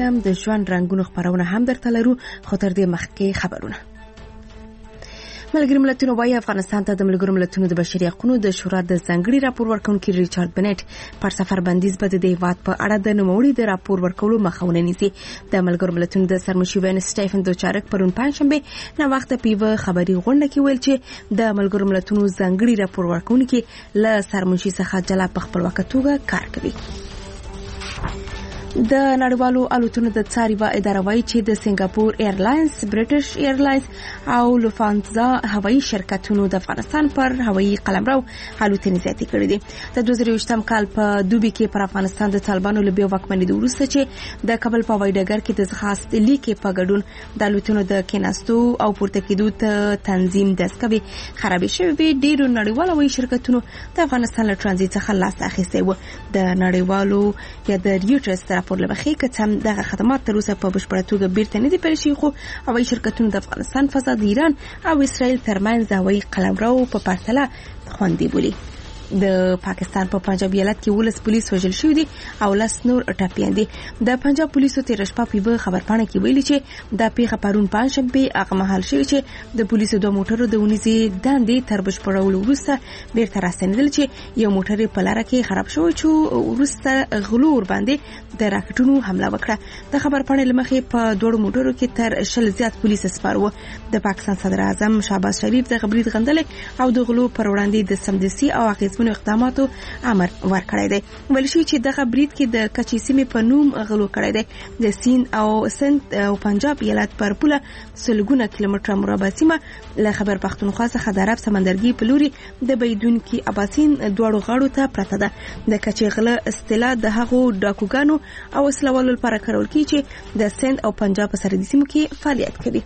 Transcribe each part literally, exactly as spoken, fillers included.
یم د ژوند رنگونو خبرونه هم درته لرو، خو تر دې مخکې خبرونه. ملګري ملتونو وايي افغانستان ته د ملګرو ملتونو د بشري حقوقو د شورا د ځانګړي راپور ورکونکي ریچارډ بنټ پر سفر بندیز بد د هیواد په اړه د نوموړي د راپور ورکولو مخاونه نیسي. د ملګرو ملتونو د سرمشیر سټیفن دوچارک پرون پنځشنبه نو وخت په خبري غونډه کې ویل چې د ملګرو ملتونو ځانګړي راپور ورکونکي له سرمشیر څخه جلا په خپل وکټوګه کار کوي. د نړیوالو الوتنو د څاري اداره وايي چې د سنگاپور ایرلاینز، برټش ایرلاینز او لوفانزا هوایي شرکتونو د افغانستان پر هوایي قلمرو الوتنې زیاتې کړې دي. د دوه زره یوولسم کال په دوبي کې پر افغانستان د طالبانو له بیا واکمنۍ وروسته چې د کابل په هوایي ډګر کې د ځغاستې لیکې په ګډون د الوتنو د کېناستو او پورته کېدو ته تنظیم دستګوي خرابې شوې وي. ډېرو نړیوالو هوایي شرکتونو د افغانستان له ترانزیت څخه لاس اخیستی و. د نړیوالو یا د ریوټرز راپور لبخې کتم دغه خدمات تر اوسه په بشپړه توګه بیرته نه دي پیل شوي، خو هوایي شرکتونو د افغانستان فضا د ایران او اسرائیل ترمنځ هوایي قلمرو په پرتله خوندي بولي. د پاکستان په پنجاب ایالت کې ولس پولیس وژل شوی دي او لس نور ټپیان دي. د پنجاب پولیسو تیر شپه په خبرپاڼه کې ویلي چې د پیښه پرون پنځشنبه هغه مهال شوی چې د پولیسو دوه موټرو د ونیزي داندې تر بشپړولو وروسته بیرته راستنیدل چې یو موټر په لار کې خراب شو چې وروسته غلور باندې د راکټونو حمله وکړه. د خبرپاڼې لمخې په دوه موټرو کې تر شل زیات پولیس سپارو. د پاکستان صدر اعظم شهباز شریف د خبري غندلې او د غلو پر وړاندې د سمدستي او اغیزمن اقداماتو امر ورکړی دی. ویل شوی چې دغه برید کې د کچې سیمې په نوم غلو کړی دی. د سیند او سند او پنجاب ایالت پر پوله سلګونه کیلومتره مربع سیمه له خبر پښتونخوا څخه د عرب سمندرګي په لوري د بيدونکي اباسین دواړو غاړو ته پرته ده. د کچې غله اصطلاح د هغو ډاکوګانو او اسلوالو لپاره کارول کیږي چې د سند او پنجاب په سرحدي سیمو کې فعالیت کوي.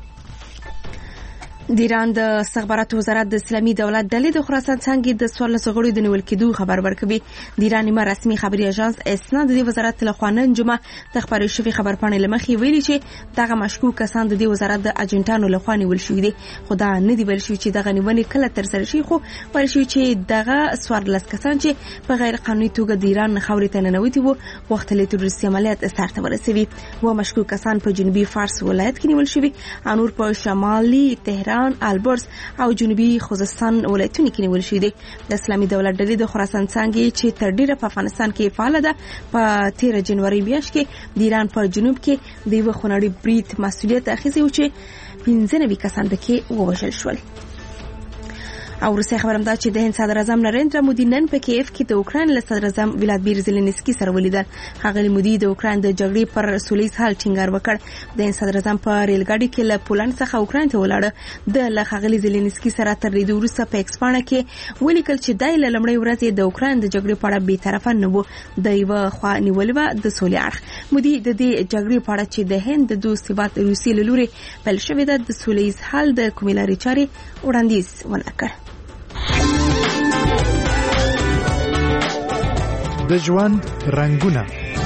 د ایران د استخباراتو وزارت د اسلامي دولت ډلې د خراسان څنګه د څوارلس غړو د نیول کېدو خبر ورکوي. د ایران نیمه رسمي خبري اژانس اسنا د وزارت له خوا نن جمعه د خبري شوی خبرپاڼې لمخې ویلي چې دغه مشکوک کسان د وزارت د اجنټانو له خوا نیول شوی دي. خدا نه دی ویل شوی چې دغه نیونې کله تر سره شي، خو ویل شوی چې دغه څوارلس کسان چې په غیر قانوني توګه د ایران خاورې ته ننوتي وو وخت له تروریستي عملیات سرته ورسوي. و مشکوک کسان په جنوبي فارس ولایت کې نیول شوی، انور په شمالي تهران، البرز او جنوبي خوزستان ولایتونو کې نیول شوی دي. د اسلامي دولت ډلې د خراسان څنګه چې تر ډیره په افغانستان کې فعال ده په تیر جنوري میاشت کې د ایران پر جنوب کې د یو خونړي برید مسؤلیت اخیستی و چې پنځه نوي کسان پکې ووژل شول. او روسي خبرم دا چې د هند صدر اعظم نریندرا مودي نن په کیف کې د اوکران له صدر اعظم ولادیمیر زيلنسکي سره ولیدل. هغه مودي د اوکران د جګړې پر سولهییز حل ټینګار وکړ. د هند صدر اعظم په ریل ګاډي کې له پولند څخه اوکران ته ولاړ. د لخغلی زيلنسکي سره تر دې وروسته په ایکسپانه کې ولیکل چې دای له لمړی ورځې د اوکران د جګړې په اړه به طرفه نه وو. د یو خوا نیولې د سولې اړخ. مودي د دې جګړې په اړه چې د هند د دوست هیواد روسي له لوري بل شوې ده د سولهییز حل د کوملاري چاري وړاندیز ونکړ. د ژوند رنگونه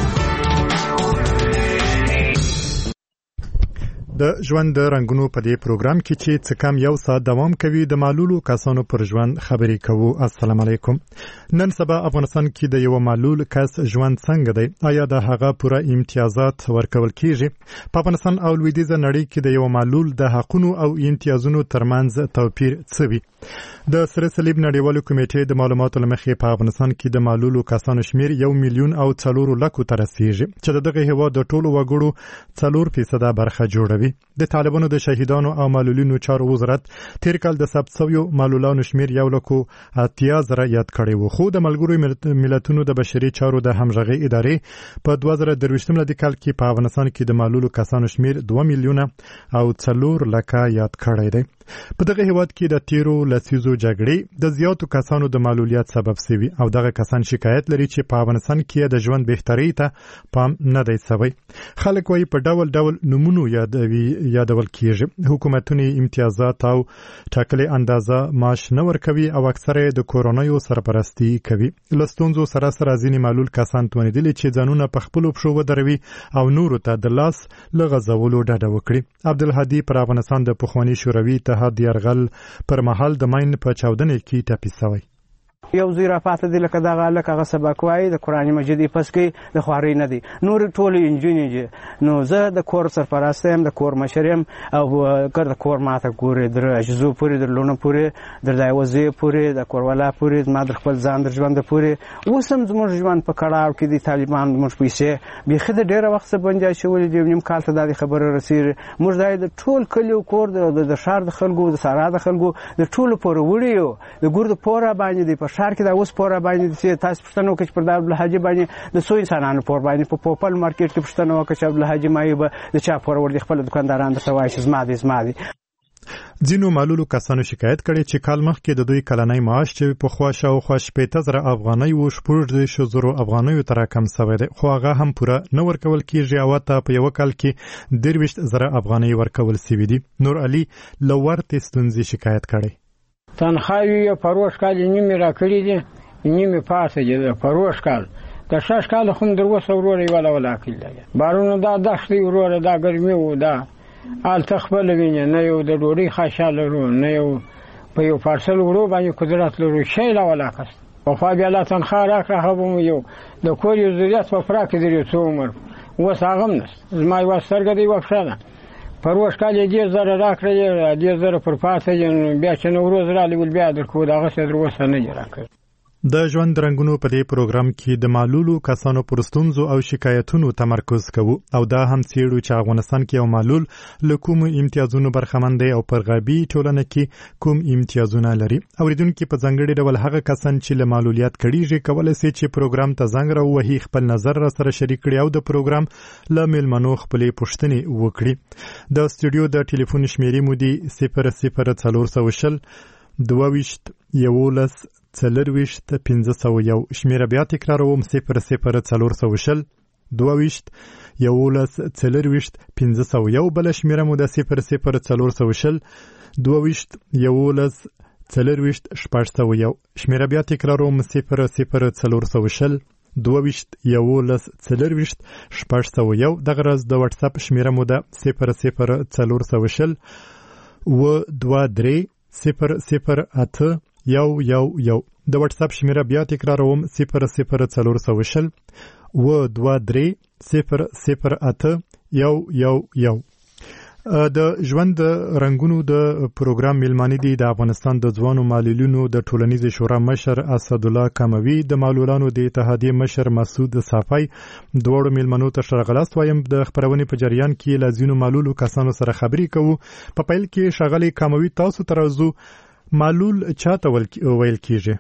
د ژوند د رنگونو په دې پروګرام کې چې څه کم یو ساعت دوام کوي د معلولو کسانو پر ژوند خبرې کوو. السلام علیکم. نن سبا افغانستان کې د یو معلول کس ژوند څنګه دی؟ آیا د هغه پوره امتیازات ورکول کیږي؟ په افغانستان او لویدیځه نړۍ کې د یو معلول د حقوقو او امتیازونو ترمنځ توپیر څه وي؟ د سره صلیب نړیوالو کمیټې د معلوماتو لمخې په افغانستان کې د معلولو کسانو شمیر یو میلیون او څلور لکو ته رسیږي چې دغه هیواد د ټولو وګړو څلور فیصده برخه جوړوي. د طالبانو د شهیدانو او معلولینو چارو وزارت تیر کال د ثبت شویو معلولانو شمیر یو لکو اتیا زره یاد کړی و، خو د ملګرو ملتونو د بشري چارو د همغږي ادارې په دوه زره درویشتم کال کې په افغانستان کې د معلولو کسانو شمیر دوه میلیونه او څلور لکه یاد کړی دی. په دغه هیواد کې د تیرو لسیزو جګړې د زیاتو کسانو د معلولیت سبب شوی او دغه کسان شکایت لري چې په افغانستان کې د ژوند بهتري ته پام نه دی شوی. خلک وايي په ډول ډول نمونو یادوي یادول کیږي. حکومتونه امتیازات او ټاکلې اندازه معاش نه ورکوي او اکثره د کورونایو سرپرستی کوي. لستونزو سره سره ځینې معلول کسان توانیدل چې ځانونه په خپل پښو ودروي او نورو ته د لاس لغزولو ډډه وکړي. عبدالهادي پر افغانستان د پخوانی شوروي اتحاد یرغل پر مهال د ماین په چاودنې کې ټپي شوی. یو زوی را پاته دی لکه دغه هلک هغه سبق وایي د قرآن مجید یې پس کوي د خوارۍ نه دی نور ټولې نجونې دي نو زه د کور سرپرسته یم د کور مشر یم او که د کور ماته ګورې در اجزو پورې در لوڼو پورې در د یوه زوی پورې د کوروالا پورې زما در خپل ځان در ژونده پورې اوس هم زموږ ژوند په کړاو کې دي طالبان زموږ پیسې بیخي د ډېره وخت څه بنجا شولي دي نیم کال ته دا د خبره رسېږي موږ دا د ټول کلي او کور د ښار د خلکو د سارا د خلکو د ټولو پورې وړي یو د ګور د پور باندې دی په ښار کې دا اوس پور باندې چې تاسو پوښتنه وکړئ چې پر دا عبدالحاجي باندې د څو انسانانو پور باندې په پوپل مارکیټ کې پوښتنه وکړئ چې عبدالحاجي مایو به د چا پور ور دي خپل دکانداران درته وایي چې زما دی زما دی ځینو معلولو کسانو شکایت کړی چې کال مخکې د دوی کلنی معاش چې پخوا شاوخوا شپېته زره افغانۍ و شپږ دېرشو زرو افغانیو ته راکم سوی دی خو هغه هم پوره نه ورکول کېږي او ته په یوه کال کې دېرویشت زره افغانۍ ورکول سوي دي نور علي له ورتې ستونزې شکایت کړی تنخواوې یې پروش کال یې نیمې راکړي دي نیمې پاته دي د پروش کال د شش کال خو در اوسه وروره یې ولا ولا کړي بارونه دا دښتې وروره دا ګرمي و دا هلته خپله وینې نه یو د ډوډۍ خاشا لرو نه یو په یو پارسل وړو باندې قدرت لرو شی لا ولاکست پخوا بیا لا تنخوا راکړه هغه به مو یو د کور یو ضرورت په پوره کې درې څو عمر اوس هغه هم نشته زما یوه سترګه د یوه پښه ده پروش کال یې دېرش زره راکړه دېرش زره پر پاته دي بیا چې نوروز راغلی ول بیا درکوو دغسې در اوسه نه دي راکړي د ژوند رنګونو په دې پروګرام کې د معلولو کسانو پر ستونزو او شکایتونو تمرکز کوو او دا هم څېړو چې افغانستان کې یو معلول له کومو امتیازونو برخمن دی او پر غربي ټولنه کې کوم امتیازونه لري اوریدونکي په ځانګړي ډول هغه کسان چې له معلولیت کړيږي کولی شي چې پروګرام ته زنګ راووهي خپل نظر را سره شریک کړي او د پروګرام له میلمنو خپلې پوښتنې وکړي د سټوډیو د ټلیفون شمیرې مو دي صفر صفر څلور سوه شل دوه ویشت یولس څلرویشت پنځه سوه یو شمیره بیا تکراروم صفر صفر څلور سوه شل دوه ویشت یولس څلرویشت پنځه سوه یو بله شمیره مو د صفر صفر څلور سوه شل دوه ویشت یولس څلرویشت شپږ سوه یو شمیره بیا تکراروم صفر صفر څلور سوه شل دوه ویشت یولس څلرویشت شپږ سوه یو دغه راز د واتساپ شمیره مو د صفر صفر څلور سوه شل اوه دوه درې صفر صفر اته یو یو یو د واتساپ شمیره بیا تکراروم صفر صفر څلور سوه شل اوه دوه درې صفر صفر اته یو یو یو د ژوند رنګونو د پروګرام میلمانه دي د افغانستان د ځوانو معلولینو د ټولنیز شورا مشر اسد الله کموي د معلولانو د اتحادیې مشر مسعود صافی دوړو میلمنو ته شرغلاست وایم د خبرونې په جریان کې لازینو معلولو کسانو سره خبرې کوو په پیل کې شغلي کموي تاسو ترازو معلول چاته ویل کیږي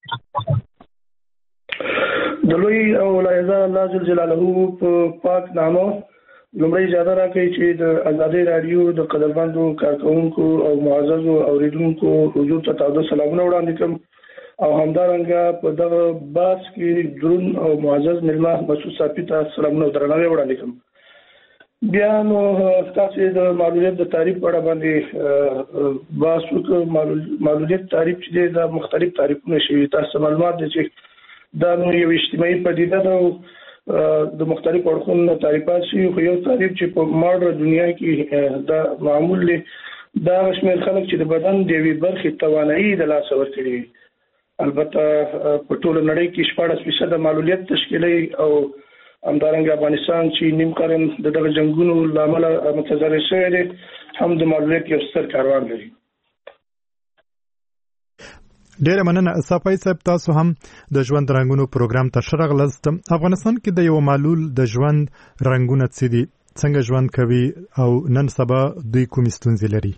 د لوی او لایزه الله جل جلاله په پاک نامه لومړی اجازه راکړئ چې د ازادي رادیو د قدرمنو کارکونکو او معززو اوریدونکو حضور ته تاسو سلامونه وړاندې کوم او همدارنګه په دغه باس کې درون او معزز ملما مسعود صافی ته سلامونه درناوی وړاندې کوم بیا نو تاسو د معلولیت د تعریف په اړه باندې باس وکړو معلولیت تعریف چې د مختلف تعریفونه شوي تاسو معلومات دي چې دا نو یو اجتماعي پدیده ده د مختلف اړخونو تعریفات شي خو یو تعریف چې په ماډر دنیا کې دا معمول دی دا شمېر خلک چې د بدن د یوې برخې توانایي د لاسه ورکړي البته په ټوله نړۍ کې شپاړس فیصده معلولیت تشکیلوي او همدارنګه افغانستان چې نیم قرن د دغه جنگونو لامل متضرر شوی دی هم د معلولیت یو ستر کاروان لري ډیره مننه صافی صاحب تاسو هم د ژوند رنګونو پروګرام ته شرغلست افغانستان کې د یو معلول د ژوند رنګونه څه دي څنګه ژوند کوي او نن سبا دوی کوم ستونزې لري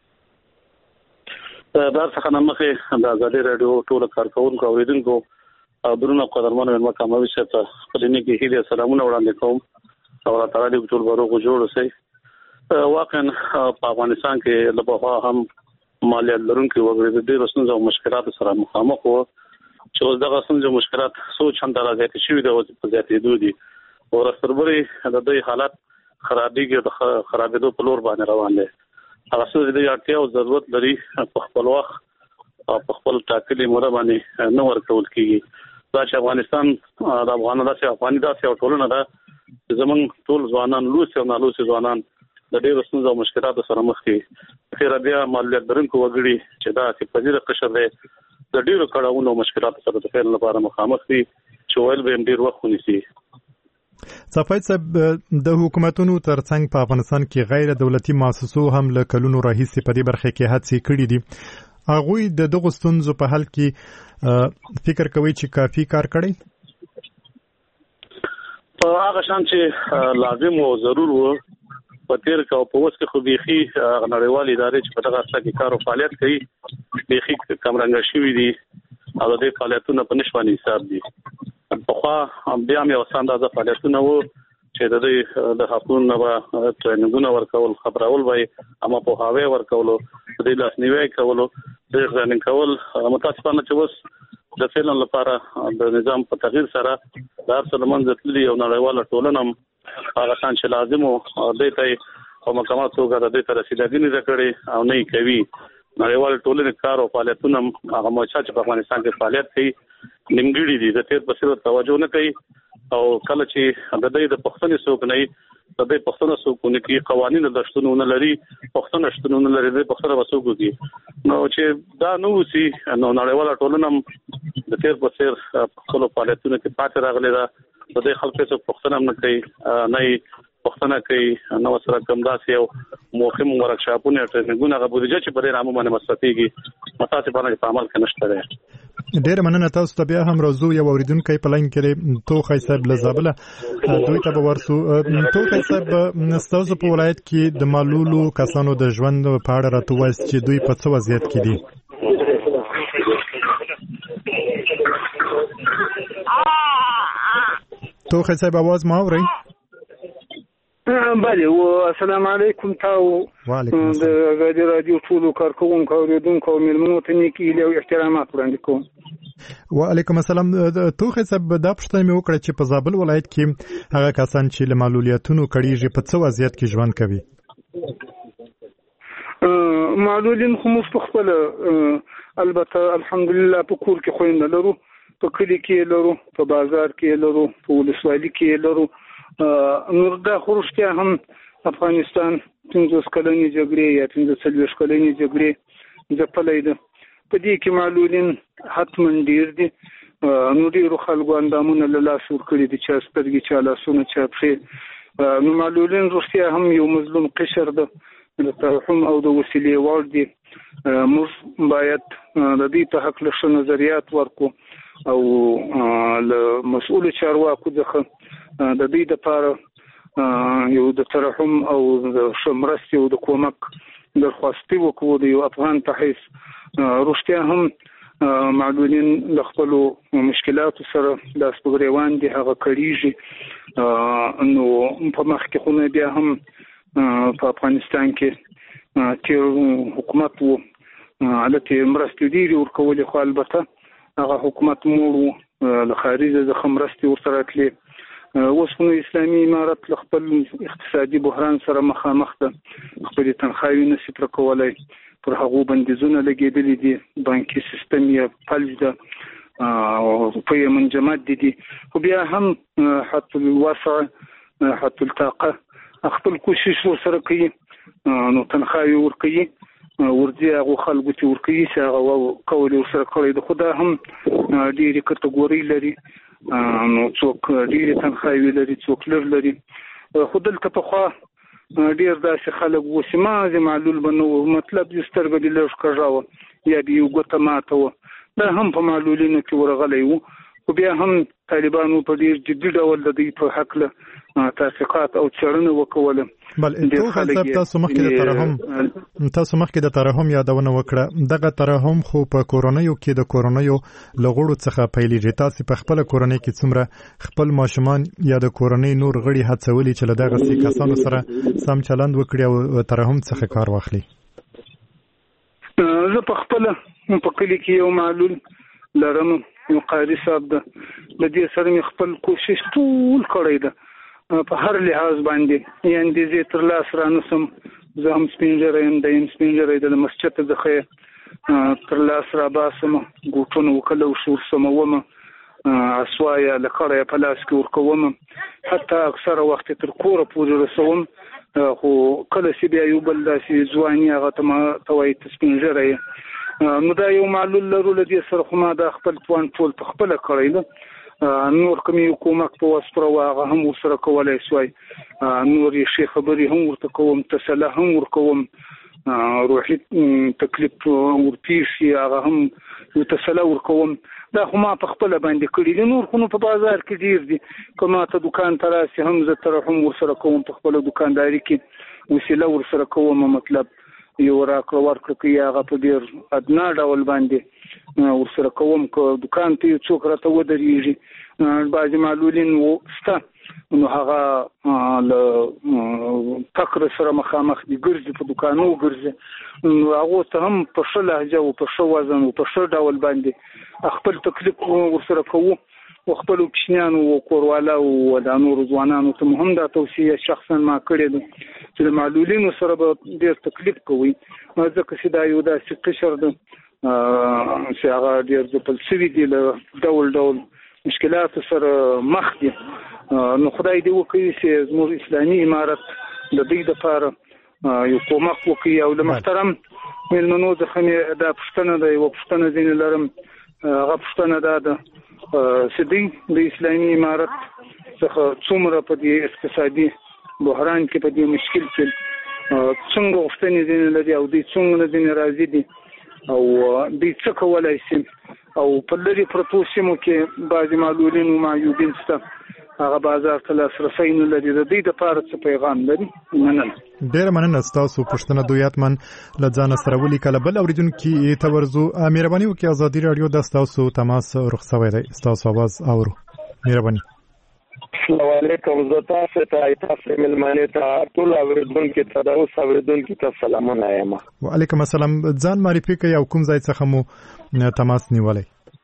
دا څنګه مخه د ازادي رادیو ټول کارکونکو اوریدونکو او درنو قدرمنو مې مکمل شته خپلني کې هیله سلامونه وړاندې کوم او الله تعالی دې ټول ورو جوړ شي واقعا په افغانستان کې لبها هم مالیات لرونکي وګړي د دې رسنځو او مشکلات سره مخامخ وو چې اوس دغه رسنځو مشکلات سوچ هم درازه کې شوي د په زیاتېدو دي او رسربري د دوی حالت خرابېږي د خرابېدو په لور باندې روان دي هغه څه د اړتیا او ضرورت لري په خپل وخت او په خپل ټاکلي موده باندې نه ورکول کیږي دا چې افغانستان د افغانانو داسې افغاني داسې او ټولنه ده زمونږ ټول ځوانان لوڅ او نالوڅ ځوانان د ډېرو ستونزو او مشکلاتو سره مخ دي خیر بیا معلولیت لرونکو وګړي چې دا چې پذیره قشر دی د ډیرو کړهونو مشکلات سره د فعل لپاره مخامخ دي چې ویل به ډیر وخت ونیسي. صفای صاحب د حکومتونو ترڅنګ په افغانستان کې غیر دولتي مؤسسو هم له کلونو راهیسې په دې برخه کې هڅې کړې دي. هغوی د دغو ستونزو په حل کې فکر کوي چې کافي کار کړی؟ په هغه شان چې لازم او ضرور وو په تیر کې او په اوس کې خو بيخي نړیوال ادارې چې په دغه ځای کې کار او فعالیت کوي بيخي کمرنګ شوی دي او د دې فعالیتونو په نشواني حساب دي. په خوا بیا مې وساندازه فعالیتونه وو چې د دې د حقوقو نه ټریننګونه ورکول خبرول وای اما په هاوی ورکول د دې لاسنیوي کول د ځانګړي کول متاسفانه چې اوس د فعل لپاره د نظام په تغییر سره د اصل منځلي او نړیواله ټولنه هغه څنګه چې لازم او د دې او مقامات توګه د دې تر رسیدګۍ نه کړي او نه کوي. نړیوال ټولنې کار او فعالیتونه هغه موچا چې په افغانستان کې فعالیت کوي نیمګړي دي د تیر په څیر توجه نه کوي او کله چې د دې د پښتنې څوک نه د دې پښتنه څوک کې قوانين د شتونونه لري پښتنه شتونونه لري د پښتنه وسوګو دي نو چې دا نو سي نو نړیواله ټولنه د تیر په څیر خپل فعالیتونه کې پاتې راغلي دا د دې خلکو څخه پښتنه نه کوي نه پښتنه کوي نو سره کوم داسې یو مهم ورکشاپونه ټریننګونه غوډه چې په رامو باندې مستفیږي متاسفانه په عمل کې نشته ده. ډېر مننه تاسو ته بیا هم راځو یو اوریدونکو په لاین کې توخی صاحب لزابله دوی ته ورسو. توخی صاحب تاسو په ولایت کې د معلولو کسانو د ژوند په اړه راته وایي چې دوی په څه وضعیت کې دي؟ توخی صاحب आवाज ما اورئ؟ بله و السلام علیکم تاسو وعلیکم د غږی رادیو ټول کارکونکو او اوریدونکو او ملمنو ته نیکی له احترامات وړاندې کوم. وعلیکم السلام. توخی صاحب دا پوښتنه مې وکړه چې په زابل ولایت کې هغه کسان چې له معلولیتونو کړيږي په څه وضعیت کې ژوند کوي؟ معلولین خو موږ په خپل البته الحمدلله په کور کې خويند لرو په کلی کې لرو په بازار کې لرو په ولسوالۍ کې لرو. نور دا خورشتیا هم افغانستان پنځوس کلنې جګړې یا پنځه څلوېښت کلنې جګړې ځپلې ده په دې کې معلولین حتما ډیر دي. نو ډیرو خلکو اندامونه له لاس ورکړي دي چې سترګې چا لاسونه چا پښې. نو معلولین رښتیا هم یو مظلوم قشر ده د ترحم او د وسیلې وړ دي. موږ باید د دې په حق له نظریات ورکو او له مسؤل چارواکو څخه د دې لپاره یو د ترحم او د شمرستي او د کومک درخواستي وکړو د یو افغان په حیث. رښتیا هم معلولین له خپل مشکلاتو سره لاس په ګریوان دي هغه کړيږي. نو په مخ کې خو بیا هم په افغانستان کې چې حکومت وو البته مرستې ډېرې ورکولې خو البته هغه حکومت موړ له خارجه د خمرستي ورسره تللی. اوس نو اسلامي امارت له خپل اقتصادي بحران سره مخامخ ده خپل تنخواهي نشي پر کولای پر هغه بندیزونه لګیدلې دي بانکي سیستم یې فلج ده او په منجمد دي خو بیا هم حتی الوسع حتی الطاقه خپل کوشش ورسره کوي نو تنخواهي ورکوي ورځي هغه خلکو چې ورکوي چې هغه کول ورسره کوي د خدا هم ډېری کټګوري لري نو څوک ډېر تنخواهي لري څوک لر لري. خو دلته په خوا ډېر داسې خلک وو چې ما معلول بنو مطلب یې سترګې دې لږ کږاوه یا دې یو ګوته ماته وه دا هم په معلولینو کې ورغلی وو. خو بیا هم طالبانو په ډېر جدي ډول د دوی په هکله تحقیقات او څېړنه وکوله. بل توخی صاحب تاسو مخکې د ترحم تاسو مخکې د ترحم یادونه وکړه. دغه ترحم خو په کورونیو کې د کورونیو لغړو څخه پیلېږي. تاسو په خپل کورنۍ کې څومره خپل ماشومان یا د کورنۍ نور غړي هڅولي چې له دغه سي کسانو سره سم چلند وکړي او ترحم څخه کار واخلي؟ زه په خپل په کلی کې یو معلول لرم یو قاری صاحب ده د دې سره مې خپل کوشش ټول کړی ده په هر لحاظ باندې یعنی دې تر لاس را نسم زه هم سپینجره یم د سپینجره د مسجد څخه تر لاس را باسم ګوټونه وکړو شور سموم اسوایا لکړه په لاس کې ورکوم حتی اکثر وخت تر کوره پورې رسوم. خو کله چې بیا یو بل داسې ځواني هغه ته ما توای سپینجره نو دا یو معلول لرو لدې سره خو ما دا خپل توان ټول په خپل کړی ده نور کومي حکومت په وسپره واغه هم ورسره کولای شوی نور یې شي خبري هم ورته کوم تسله هم ورکوم روحي تکلیف ورتیشي هغه هم یو تسله ورکوم دا خو ما په خپل باندې کړی دي نور خو په بازار کې ډیر دي کومه ته دکان ته راسي هم زه تر هم ورسره کوم په خپل دکانداري کې وسیله ورسره کوم مطلب یو راکړه ورکړه کوي هغه په ډیر ادنا ډول باندې ورسره کوم که دکان ته څوک راته ودرېږي بعضې معلولین شته نو هغه له فقر سره مخامخ دي ګرځي په دوکانو ګرځي نو هغو ته هم په ښه لهجه او په ښه وزن او په ښه ډول باندې خپل تکلیف ورسره کوو او خپلو کوچنیانو او کوروالا او د نورو ځوانانو ته هم دا توصیه شخصا ما کړې ده چې د معلولینو سره به ډېر تکلیف کوي ځکه چې دا یو داسې قشر ده چې هغه ډېر ځپل شوي دي له ډول ډول مشکلاتو سره مخ دي نو خدای دې وکړي چې زموږ اسلامي امارت د دوی دپاره یو کومک وکړي او د محترم مېلمنو څخه مې دا پوښتنه ده یوه پوښتنه ځینې لرم هغه پوښتنه دا ده چې دوی د اسلامي امارت څخه څومره په دې اقتصادي بحران کې په دې مشکل کې څنګه غوښتنې ځینې لري او دوی څومره ځینې راضي دي او دوی څه کولی شي او په لرې پرتو سیمو کې بعضې معلولین او معیوبین شته هغه بازار ته لاسرسی نه لري د دوی دپاره څه پیغام لري مننه ډېره مننه ستاسو پوښتنه دویاتمن له ځانه سره ولیکله بل اورېدونکي ته ورځو مهرباني وکړئ ازادي راډیو د ستاسو تماس رخ شوی دی ستاسو اواز اورو مهرباني السلام علیکم زه تاسو ته تاسو مېلمانه ته ټول اورېدونکي ته د اوس اورېدونکي ته سلامونه یم وعلیکم السلام ځان معرفي کړئ او کوم ځای څخه مو تماس نیولی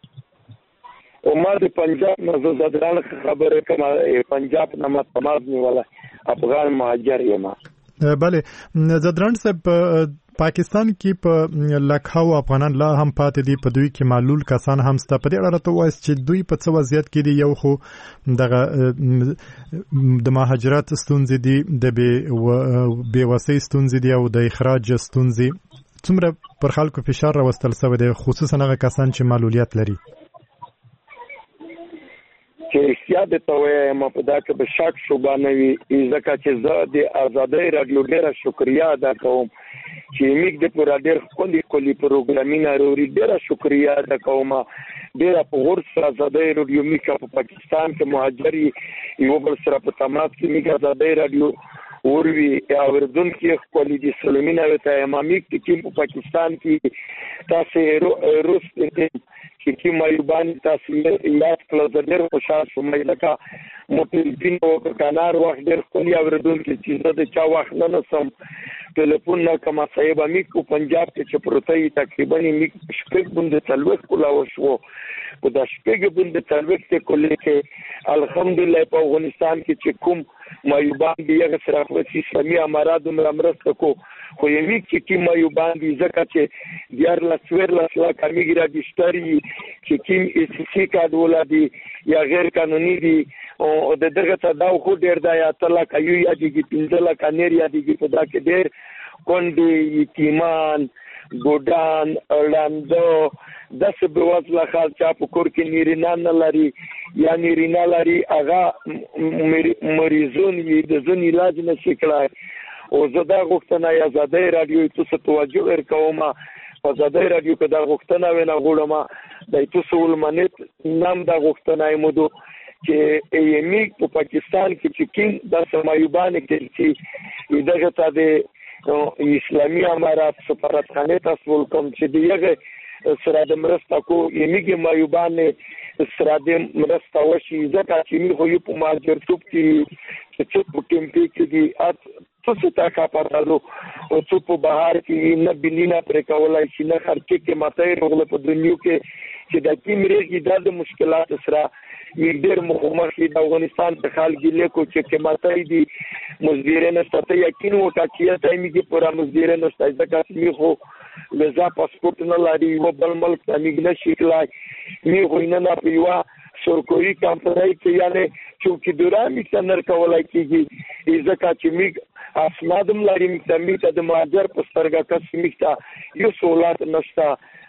او ما د پنجاب نه زه زدران خبره کوم پنجاب نه ما تماس نیولی افغان مهاجر یم بله زدران صاحب پاکستان کې په لکهاو افغانان لا هم پاتې دي په دوی کې معلول کسان هم شته په دې اړه راته ووایاست چې دوی په څه وضعیت کې دي یو خو دغه د مهاجرت ستونزې دي د بېوسۍ ستونزې دي او د اخراج ستونزې څومره پر خلکو فشار راوستل شوی دی خصوصا هغه کسان چې معلولیت لري چې احتیاط ته وایم په دا کې به شک شوبه نه وي ځکه چې زه د ازادۍ راډیو ډېره شکریه ادا کوم چې موږ د پوره ډېر ښکلي ښکلي پروګرامونه اوري ډېره شکریه ادا کوم ډېره په غور سره ازادۍ راډیو موږ په پاکستان کې مهاجر یو بل سره په تماس کې موږ ازادۍ راډیو اوروي اورېدونکي ښکلي دي سلمینه ورته یم موږ چې په پاکستان کې تاسې روس چې کې مایوبان تاسو یاد کړل د ډېر خوشحال شوم ځکه مو فلپین او کانار وخت ډېر ښکلي اورېدونکي چې زه د چا وخت نه نسم ټلیفون نه کوم صاحب امي کو پنجاب کې چې پروتې تقریبا یې شپږ بند څلوېښت کولاو شو په دا شپږ بند څلوېښت کولې کې الحمدلله په افغانستان کې چې کوم مایوبان دی هغه سره په اسلامي امارات مرسته کو خو یې چې کی مایوبان دي ځکه چې دیار لسویر لسلا کمیږي را دشتري چې کیم اس سی کارت ولادي یا غیر قانوني دي او د دغه څه دا خو ډیر دا یا تل کایو یا دي پنځه لا کانیر یا دي په دا کې ډیر کونډي یتیمان ګودان الاندو داسې بوازله خال چا په کور کې نیرینا نه لري یا نیرینا لري هغه مریضون یې د ځون علاج نشي کړای او زه دا غوښتنه یا ازادۍ راډیو ته توجه ورکوم په ازادۍ راډیو کې دا غوښتنه وینه غوړم د تاسو ولمنت نام دا غوښتنه ایمودو چې یمیک په پاکستان کې چې کین د سمایوبان کې چې دغه ته د اسلامي امارات سفارتخانه تاسو کوم چې دیغه سره د مرسته کو یمیګ مایوبان سره د مرسته وشي ځکه چې موږ خو په ماجرتوب کې چې په ټیمپی کې دي څه تا کا پاتلو او څه په بهر کې نه بلینا پر کولای شي نه خرچه کې ماته رغله په دنیو کې چې د کیمرې د مشکلات سره ډېر مخامخ د افغانستان په حال کې لیکو چې کماتای دي مزدورین ستاسو یقین وکړه چې تاسو میږي پورا مزدورین ستاسو ځکه چې خو لزا پاسپورت نه لري او بل ملک ته میږي شي کلای می خو نه نه پیوا سرکوي کمپنۍ کې یعنی چې دوران میڅنر کولای کیږي ځکه چې میږي اسنادم لري میته د ماجر په سترګه کس میته یو سوالات نشته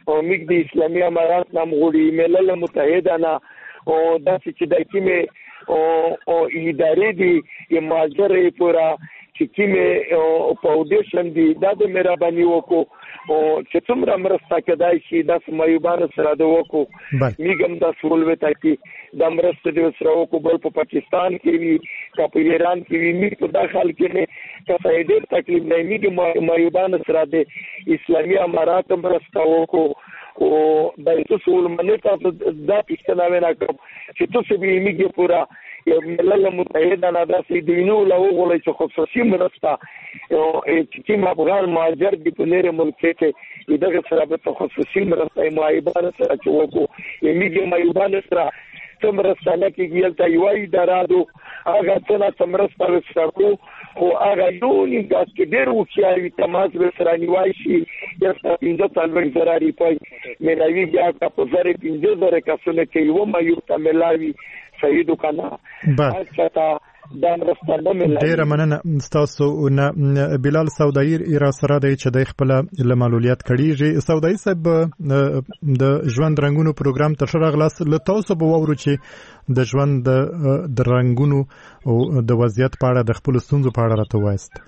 او موږ د اسلامي امارات نام غوړي ملل متحده نه او داسې چې د کیمه او او ادارې دي یې ماجرې پورا چې کیمه فاونډیشن دي دا د مهرباني وکړو او چې څومره مرسته کېدای شي د سمایوبانو سره د وکړو میګم د سرول وتا کې د مرسته د سره وکړو بل په پاکستان کې وی کا په ایران کې وی می په داخل کې نه کا ډېر تکلیف نه میګم مایوبانو سره د اسلامي امارات مرسته وکړو او د رسول منه تاسو د پښتنه وینا کوم چې تاسو به میګه پورا یو ملل متحده نه داسې دینو له وغولې چې خصوصي مرسته او چې ما افغان مهاجر دي په لري ملک کې دغه سره په خصوصي مرسته مایبان سره چې وکړو میګه مایبان سره څومره ساله کې ګیلته یو ادارادو هغه څنګه مرسته وسکو او هغه یو نیمګاس کې ډېر وکړي تماس سره نیوای شي یا څنګه څلور زراري پای مې راوي بیا په زره پنځه زره کسونه کې یو ما یو تملاوي سیدو کنا اچھا دا مرسته ملي ډیر مننه تاسو نه بلال سودایر ایرا سره د چې د خپل لمالولیت کړيږي سودای صاحب د ژوند رنگونو پروګرام تر شغ غلاس له تاسو به وورو چې د ژوند د رنگونو او د وضعیت په اړه د خپل ستونزو په اړه راته وایست.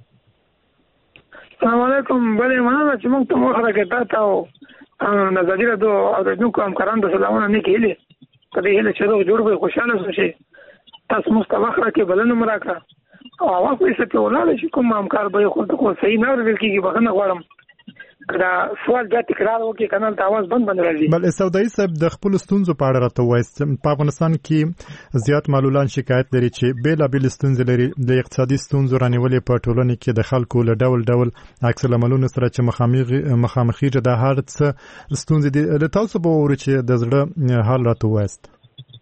السلام علیکم. بلې مننه چې موږ ته مو حرکت تاو نظر دو او د نو کوم کاران د سلامونه نه کېلې په دې هله چې جوړ به خوشاله شي تاسو مستوخره کې بلنه مراکا او هغه څه ته ولاله چې کوم امکار به خو ته صحیح نه ورل کېږي بخنه غواړم کدا سوال بیا تکرار وکړي کنه ته आवाज بند بند راځي. بل سودای صاحب د خپل ستونزو په اړه راته وایست. په افغانستان کې زیات معلولان شکایت لري چې بیل بیل ستونزې لري د اقتصادي ستونزو رانیولې په ټولنه کې د خلکو له ډول ډول عکس العملونو سره چې مخامخ مخامخي د هر څه ستونزې دي. له تاسو به ور چې د زړه حال راته وایست.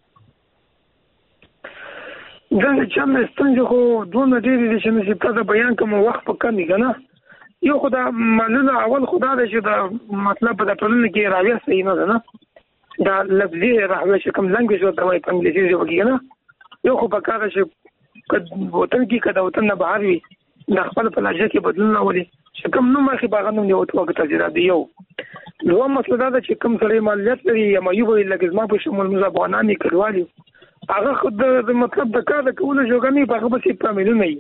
دا چې موږ ستونزې خو دونه ډېرې دي چې موږ په دا بیان کوم وخت په کمی کنه یو خدا معلومه اول خدا د چې دا مطلب د ټولنې کې راوي صحیح نه ده نه دا لفظي راوي چې کوم لنګویج ورته وایي په انګلیسي ژبه کې نه یو خو په کار چې کله وطن کې کله وطن نه بهر وي د خپل په لهجه کې بدلون راولي چې کوم نو مخې باغ نوم دی او تو وخت تجربه دی یو دوه مسله دا چې کوم سره مالیات لري یا مایوب لګز ما په شمول موږ افغانانی کډوالي هغه خود د مطلب د کار د کولو جوګنی په هغه بسې پامل نه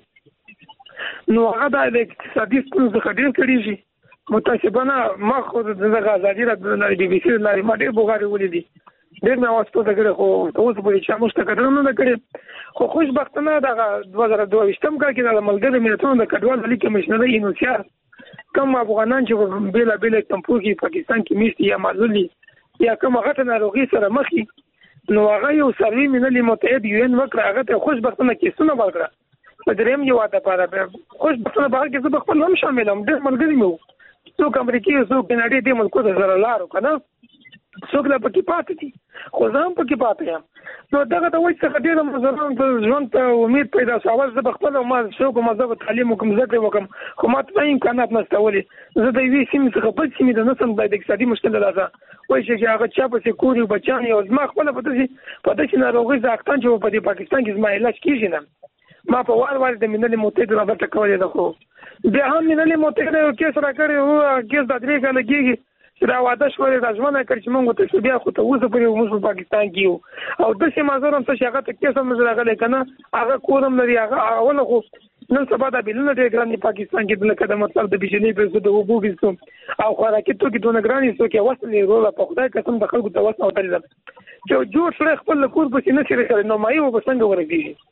نو هغه د اقتصادي ستونزو خډیر کړي متاسفانه ما خو دغه ازادي را د بي بي سي لاري ما ډېر بوغاري ولیدي ډېر مې واسطه دغه خو اوس به چې موږ ته کډرونه نه کړي خو خوشبختانه دغه دوه زره دوه ویشتم کال کې د ملګرو ملتونو د کډوال د لیکي مشنري انوسیار کوم افغانان چې بیل بیل تمپو کې پاکستان کې میشتي یا معلولي یا کوم غټه ناروغي سره مخي نو هغه یو سروي ملل متحد یو ان وکړه هغه ته خوشبختانه کیسونه ورکړه په دریم یو واده پاره خوشبختانه به کې زه خپل هم شامل هم ډېر ملګری مو څوک امریکای څوک کیناډي دې ملکو ته سره لارو کنه څوک لا پکې پاتې دي خو ځم پکې پاتې یم نو دغه د وایي څخه ډېر مزرون ته ژوند ته امید پیدا شو اول زه خپل ما څوک مزه تعلیم کوم زده وکم خو ماته نه امکانات نشته ولې زه د وی سیمې څخه بل سیمې د نسم د اقتصادي مشکل لازم وایي چې هغه چا په سکوري بچان یو ځما خپل په دې په دې ناروغي ځاکتان چې په دې پاکستان کې زما علاج کیږي نه ما په وار وار د ملل متحد رابطه کولې ده خو بیا هم ملل متحد کیس راکړی او کیس د درې کاله کېږي چې دا واده شوې د ژوند کړ چې موږ ته بیا خو ته اوسه پرې موږ په پاکستان کې یو او د سیمه زرم څه هغه ته کیس هم راغلی کنه هغه کورم لري هغه اول خو نن سبا د بیلونه ډېر ګران دي پاکستان کې دلته د مطلب د بجلی په د وبو کې او خوراکي توکي دونه ګران دي چې وسلې روله په خدای قسم د خلکو د وسنه وتري چې جوړ سره خپل کور په سینې سره کوي نو مایو په څنګه ورګي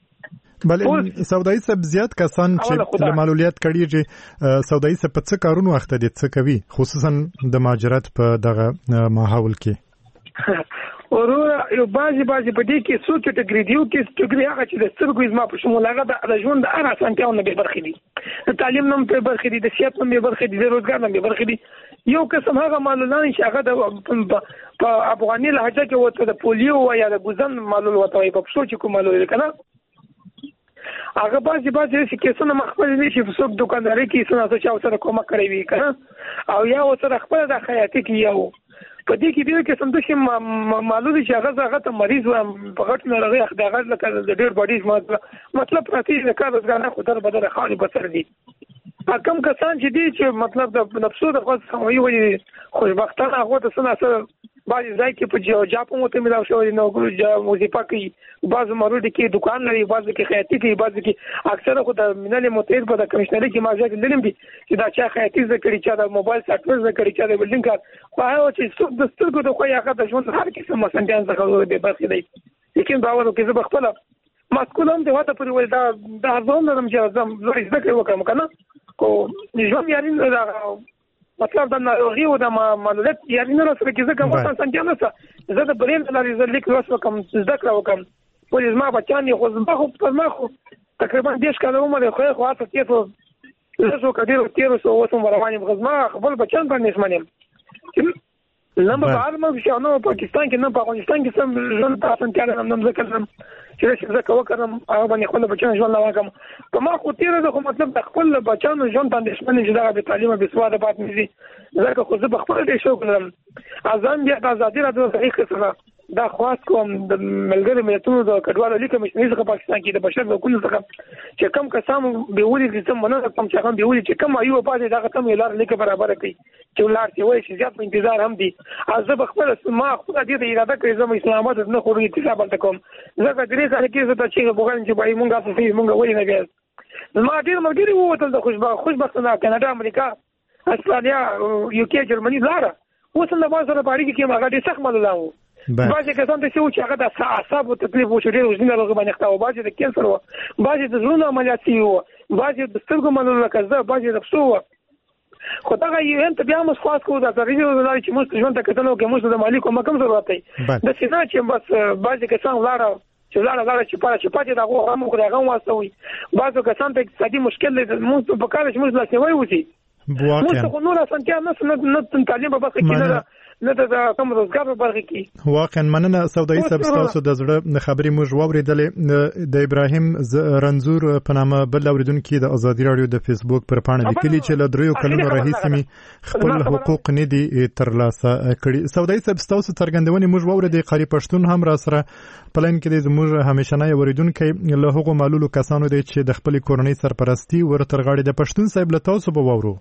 بل سودای صاحب زیات کسان چې د معلولیت کړي سودای صاحب په څه کارونو وخت دي څه کوي خصوصا د مهاجرت په دغه ماحول کې ورور یو بازي بازي په دې کې څو کټګریډیو کې کټګری هغه چې د سترګو زما په شمول هغه د ژوند د هر اسانتیاو نه به برخې دي د تعلیم نه به برخې دي د صحت نه به برخې دي د روزګار نه به برخې دي یو قسم هغه معلولان چې هغه د په افغاني لهجه کې وته د پولیو یا د ګوزن معلول وته په پښتو چې کوم معلول کنه هغه بازي بازي چې کیسونه مخبل دي چې څوک دکانداري کې څه نه څه سره کومه کوي وی کنه او یا وسره خپل د حیاتي کې یو په دې کې دې کې سم د شي معلومي چې هغه هغه ته مریض و په غټ نه لغي هغه لکه د ډېر باډي مطلب پرتی د کار ځګانه خو در بدر خالي بسر دي کم کسان چې دي چې مطلب د نفسو د خاص سموي وي خوشبختانه هغه ته سنا سره بعض ځای کې په جاپان وته ملاو شوی نو ګورو موزیپا کې بعض مرودي کې دکان لري بعض کې خیاطي کې بعض کې اکثره خو د منل متحد په د کمشنري کې ماځه لرم دي چې دا چا خیاطي ذکر چې دا موبایل سافټویر ذکر چې دا بلډینګ کار خو هغه چې څوک د سترګو د خو هغه د ژوند هر کیسه مسندان څخه د برخې دی لیکن باور کې زه بخپل ماسکولم د واته پرې ول دا د ځون لرم چې زم زړه ذکر وکم کنه کو ژوند یاري دا مطلب دا ناروغي او د معلومات یاري نه سره کې ځکه مو څنګه نه څه زه د برین د لارې لیک لوس وکم ذکر وکم ولې ما بچان خو زما خو پر ما خو تقریبا دیش کاله عمر خو خو تاسو ته زه کډیر تیر سو وسم رواني بغزما خپل بچان باندې اسمانم لمبا عالم چې نو پاکستان کې نه په افغانستان کې سم ژوند تاسو ته نن نن ذکر کوم چې څه زکه وکړم هغه باندې خپل بچان ژوند لا وکم په ما خو تیر ده خو مطلب د خپل بچان ژوند باندې اسمنه چې دا به تعلیم به سواده پات مزي زکه خو زه بخپل دې شو کړم ازان بیا د ازادي راډیو صحیح څه دا خاص کوم د ملګری ملتونو د کډوالو لیکه مشنې څخه پاکستان کې د بشر د کل څخه چې کم کسان به ولي چې سم نه کوم چې هم به ولي چې کم ایو پاتې دا کم لار لیکه برابر کوي چې لار چې وایي چې زیات په انتظار هم دي از به خپل ما خو د دې اراده کوي زم اسلام آباد نه خوري اتفاق بل کوم زکه درې کال کې زه ته چې بوغان چې بای مونږه څه مونږ ولي نه بیا ما ډیر مرګري وته د خوشبخت خوشبختانه کاناډا امریکا استرالیا یو کې جرمني لاره اوس نه ما سره باندې کې ما غاډي سخت مللاو بعضی کسان ته چې هغه د اعصاب تکلیف وشو ډیر وزنه لږه باندې ښه او بعضی د کینسر و بعضی د زړه عملیات و بعضی د سترګو منلو کزه بعضی د پسو خو دا یو انت بیا موږ خاص کوو دا ریډیو د چې موږ ژوند ته کتنو کې موږ د مالیکو مکم ضرورت دی د سینا چې بس بعضی کسان لاره چې لاره لاره چې پاره چې پاتې دا غو هم خو دا غو واسوي بعضو کسان ته اقتصادي مشکل دی موږ په کار چې موږ لاسنیوي وسی موږ خو نور اسانتیا نه نه تعلیم په بس کې نه نه دا کوم روزګار په برخه کې واقعا مننه سودایي صاحب تاسو د زړه خبرې موږ واوریدلې د ابراهیم رنزور په نامه بل اوریدونکو د ازادي رادیو د فیسبوک پر پاڼه لیکلي چې له دریو کلونو راهیسې می خپل حقوق نه دي ترلاسه کړي سودایي صاحب تاسو څرګندونې موږ واوریدې قاری پښتون هم را سره پلان کې د موږ همیشنه اوریدونکو له هغو معلولو کسانو دی چې د خپل کورنۍ سرپرستی ورتر غاړي د پښتون صاحب له تاسو به وورو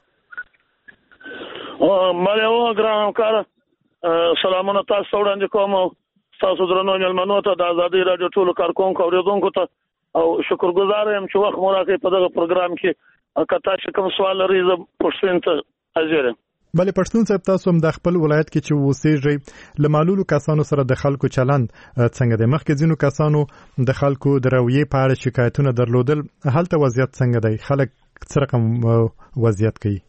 مله او ګرام کار سلامونه تاسو وړاندې کوم تاسو درنو ملمنو ته د ازادي رادیو ټولو کارکونکو اوریدونکو ته او شکرګزار یم چې وخت مو راکړی په دغه پروګرام کې کته چې کوم سوال لري زه پښتون ته حاضر یم بلې پښتون صاحب تاسو هم د خپل ولایت کې چې اوسېږئ له معلولو کسانو سره د خلکو چلند څنګه دی مخکې ځینو کسانو د خلکو د رویې په اړه شکایتونه درلودل هلته وضعیت څنګه دی خلک څه رقم وضعیت کوي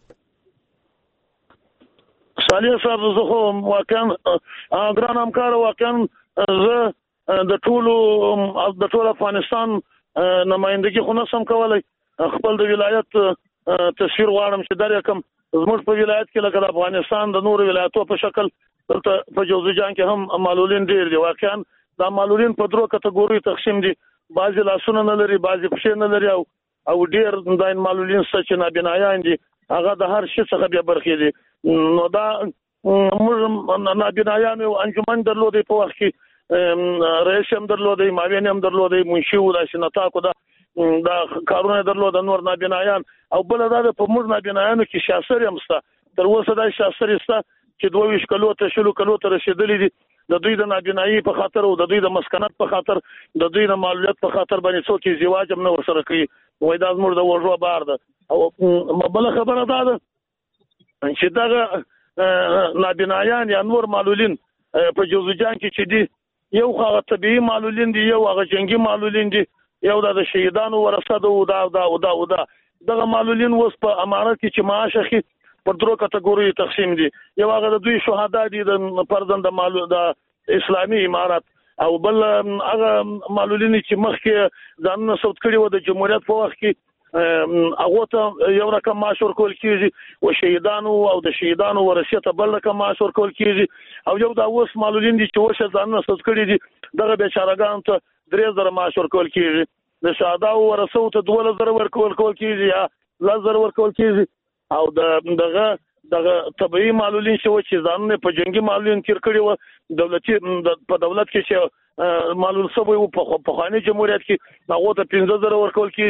صالح صاحب زه خو واقعا ګران همکار واقعا زه د ټولو د ټول افغانستان نمائندګي خو نه سم کولای خپل د ولایت تصویر غواړم چې درې کوم زموږ په ولایت کې لکه د افغانستان د نور ولایتو په شکل دلته په جوزجان کې هم معلولین ډیر دي واقعا دا معلولین په درو کټګوري تقسیم دي بعضی لاسونه نه لري بعضی پښې نه لري او او ډیر د معلولین چې نابینایان دي هغه د هر شي څخه بیا برخې دي نو دا موږ نابینایان یو انجمن درلودې په وخت کې رئیس هم درلودې معاون هم درلودې منشي و د شنتاکو دا دا کارونه درلود نور نابینایان او بل دا په موږ نابینایانو کې شاسر هم ستا تر اوسه دا شاسر ستا چې دوه ویش کلو ته شلو کلو ته رسیدلې دي د دوی د نابینایي په خاطر او د دوی د مسکنت په خاطر د دوی د معلولیت په خاطر باندې څوک زیواج هم نه ورسره کوي وای دا زموږ د وژو بار ده او بل خبره ده چې دا نابینایان یا نور معلولین په جوزجان کې چې دي یو هغه طبيعي معلولین دي یو هغه جنگي معلولین دي یو د شهیدانو ورثه ده او دا دا او دا او دا دغه معلولین اوس په امارت کې چې معاش اخی په درو کټګوري تقسیم دي یو هغه د دوی شهدا دي د پردن د معلول د اسلامي امارت او بل هغه معلولین چې مخکې ځانونه سود کړي و د جمهوریت په وخت کې هغه ته یو رقم معاش ورکول کیږي او شهیدانو او د شهیدانو ورثه بل رقم معاش ورکول کیږي او یو دا اوس معلولین دي چې وشه ځانونه سود کړي دي دغه بیچارهګان ته درې زره معاش ورکول کیږي د شهدا ورثه ته دوه زره ورکول کیږي یا لزر ورکول کیږي او د دغه دغه طبيعي معلولین چې ځانونه په جنگي معلولین تیر کړي و دولتي په دولت کې چې معلول سوی په خاني جمهوریت کې هغه ته پنځه زره ورکول کیږي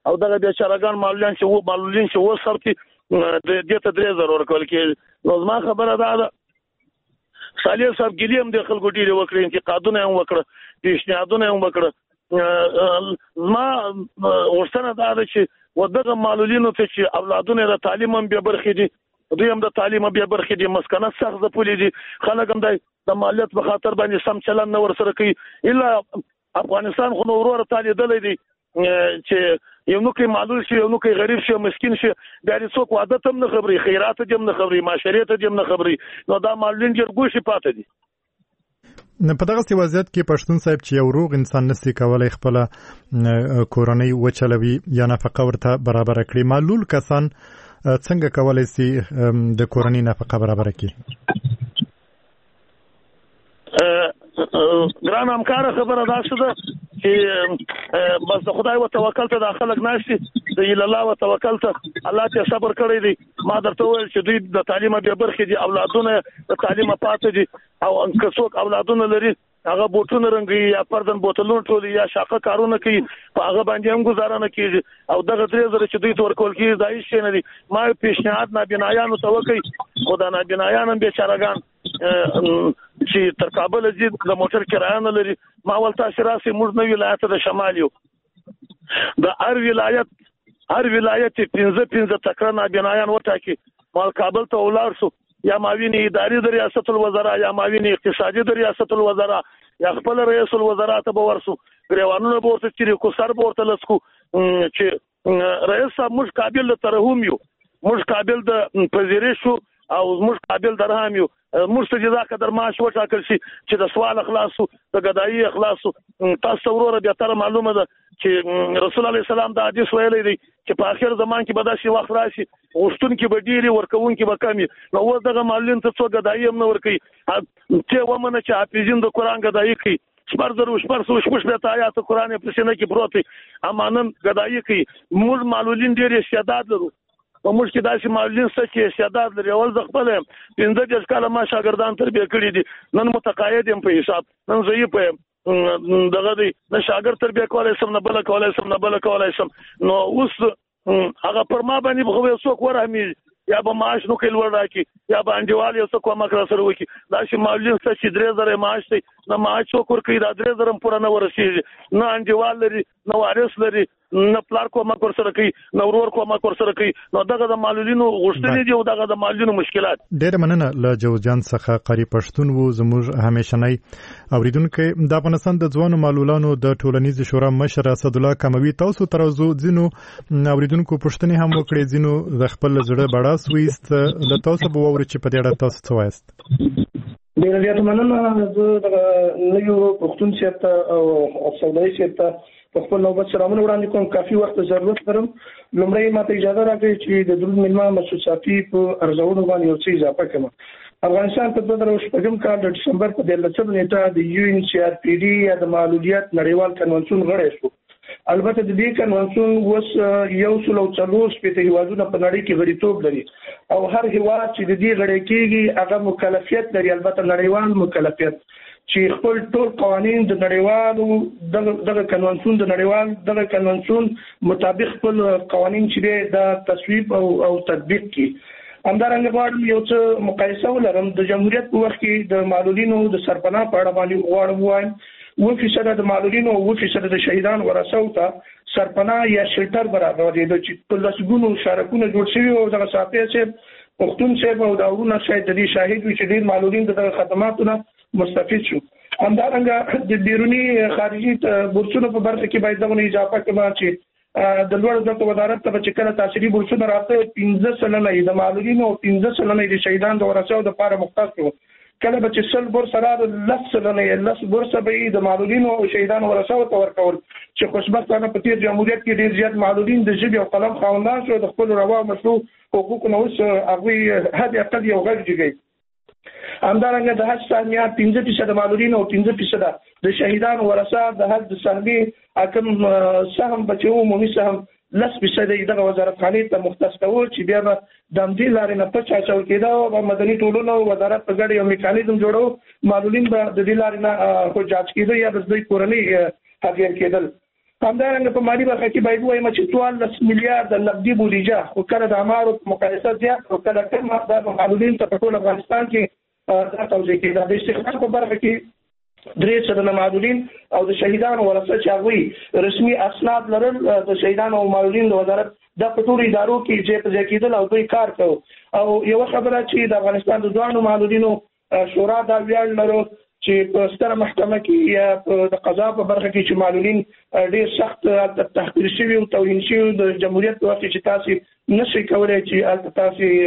او دغه بیچارهګان معلولین چې وو معلولین چې وسرتي د دې ته درې زره ورکول کېږي. نو زما خبره ده صالح صاحب ګلیم د خلکو ډیره وکړي انتقادونه هم وکړه پیشنهادونه هم وکړه. ما ورسره دا ده چې ودغه معلولینو ته چې اولادونه د تعلیم هم به برخې دي دوی هم د تعلیم به برخې دي مسکنه سخت ځپلې دي خلک هم د مالیات په خاطر باندې سم چلن نه ورسره کوي. الا افغانستان خو نو ورور طالبدلې دي چې یو نو کې معلول شي یو نو کې غریب شي مسکین شي بیا دې څوک عادت هم نه خبري خیرات هم نه خبري معاشرت هم نه خبري نو دا معلولین جرګوشي پاتې دي. نه په دغه وضعیت کې پښتون صاحب چې یو روغ انسان نسي کولای خپل کورنۍ وچلوي یا نفقه ورته برابر کړي معلول کسان څنګه کولای شي د کورنۍ نفقه برابر کړي؟ ګران همکار خبره دا شته چې بس د خدای و توکل ته د خلک ناشتي د الله و توکل ته الله ته صبر کړی دی. ما درته وویل چې دوی د تعلیم به برخې دي اولادونه د تعلیم پاتې دي او که څوک اولادونه لري هغه بوټونه رنګي یا پردن بوتلونه ټولي یا شاقه کارونه کوي په هغه باندې هم گزاره نه کیږي او دغه درې زره چې دوی تور کول کیږي دای شي نه دي. ما پیشنهاد نابینایانو ته وکړي خو دا نابینایان هم بیچارهګان چې تر کابل زید د موټر کرایه نه لري ما ولتا شراسي موږ نو ولایت د شمال یو د هر ولایت هر ولایت پنځه پنځه تکړه نابینایان وټاکي مال کابل ته ولاړ شو یا ماوینی اداري د ریاست الوزرا یا ماوینی اقتصادي د ریاست الوزرا یا خپل رئیس الوزرا ته به ورسو غریوانونه به ورته چیرې کو سر به ورته لسکو چې رئیس صاحب موږ قابل ترحم یو موږ قابل د پذیرش شو او موږ قابل درهم یو موږ ته جزا قدر معاش وټاکل شي چې د سوال اخلاصو د غدایي اخلاصو تاسو وروره بیا تر معلومه ده چې رسول الله سلام د حدیث ویلي دی چې په اخر زمان کې به دا شي وخت راشي غوښتون کې به ډیری ورکون کې به کمی نو اوس دغه معلوم ته څو غدایي هم نه ورکي چې ومنه چې حافظین د قران غدایي کوي شپږ زره شپږ سوه شپږ شپږ آیات قران په سینه کې پروت دی امانن غدایي کوي موږ معلولین ډیر استعداد لرو په موږ کې داسې معلولین څه چې استعداد لري اول ځ خپل پنځه دېرش کاله ما شاګردان تربیه کړي دي نن متقاعد یم په حساب نن ضعیف یم دغه دی نه شاګرد تربیه کولای سم نه بل کولای سم نه بل کولای سم نو اوس هغه پر ما باندې خو څوک ورهمي یا به معاش نو کول راکی یا به انډیوال یو څه کومه کړ سره وکی دا چې معلولین څه چې درې زره معاش دی نه معاش څوک ورکړي دا درې زره پوره نه ورسیږي نه انډیوال لري نه وارث لري نه پلار کومه کور سره کوي نه ورور کومه کور سره کوي نو دغه د معلولینو غوښتنې دي او دغه د معلولینو مشکلات ډېر مننه له جوزجان څخه قاری پښتون وو زموږ همیشنۍ اوریدونکو د افغانستان د ځوانو معلولانو د ټولنیز شورا مشر اسد الله کموي تاسو ترازو ځینو اوریدونکو پښتني هم وکړي ځینو د خپل زړه بڑا سويست له تاسو به ووري چې په دې اړه تاسو څه وایست ډېر زیات مننه زه د نویو پښتون سیاست او سودای سیاست په خپل نوبت سلامونه وړاندې کوم کافي وخت ضرورت لرم لومړی ماته اجازه راکړئ چې د درود ملما مسعود صافي په ارزونو باندې یو څه اضافه کړم افغانستان په دوه زره شپږم کال د ډسمبر په دیارلسمه نیټه د یو ان سی آر پی ډي یا د معلولیت نړیوال کنونسیون غړی شو البته د دې کنونسیون اوس یو سل او څلور شپېته هیوادونه په نړۍ کې غړیتوب لري او هر هیواد چې د دې غړی کېږي هغه مکلفیت لري البته نړیوال مکلفیت چې خپل ټول قوانین د نړیوالو دغه کنونسیون د نړیوال دغه کنونسیون مطابق خپل قوانین چې د تصویب او او تطبیق کړي همدارنګه غواړم یو څه مقایسه ولرم د جمهوریت په وخت کې د معلولینو د سرپناه په اړه باندې غواړم وایم اووه فیصده د معلولینو او اووه فیصده د شهیدان ورثو ته سرپناه یا شلټر برابر دي چې په لسګونو شارکونه جوړ شوي او دغه صافي صاحب پښتون صاحب او داورونه شاید د دې شاهد وي چې ډېر معلولین دغه خدماتو نه مستفید شو همدارنګه د بیرونی خارجي بورسونو په برخه کې باید دغه اضافه کړم چې د لوړ زده وزارت ته چې کله تحصیلي بورسونه راځي پنځه سلنه د معلولینو او پنځه سلنه د شهیدان د ورثو لپاره مختص شو کله به چې سل بورس راځي لس سلنه لس بورس به د معلولینو او شهیدان ورثو ته ورکول چې خوشبختانه په تیر جمهوریت کې ډېر زیات معلولین د ژبې او قلم خاوندان شو د خپل روا او مشروع حقوقو نه اوس هغوی حد اقل یو غږ جګوي همدارنګه د حج سهمیه پنځه فیصده معلولین او پنځه فیصده د شهیدان ورثه د حج د سهمیې حکم سهم بچو عمومي سهم لس فیصده دغه وزارت خانه ته مختص کول چې بیا به د همدې لارې نه پچ اچول کېده او مدني ټولنو وزارت په ګډه یو میکانیزم جوړو معلولین به د دې لارې نه خو جاج کېده یا د دوی کورنۍ حاضر کېدل همدارنګه په مالي برخه کې باید وایم چې څوارلس میلیارډ نقدي بودیجه او کله د اعمارو مقایسه زیات او کله کم د معلولین ته په ټول افغانستان کې دا توضیح کېده. د استخدام په برخه کې درې سلنه معلولین او د شهیدانو ورثه چې هغوی رسمي اسناد لرل د شهیدانو او معلولین د وزارت د په ټولو ادارو کې چې په ځای کېدل او دوی کار کوي. او یو خبره چې د افغانستان د ځوانو معلولینو شورا دا ویاړ لرو چې په ستره محکمه کې یا د قضا په برخه کې چې معلولین ډېر سخت تحقیر شوي او توهین شوي د جمهوریت په وخت کې چې تاسو نشئ کولی چې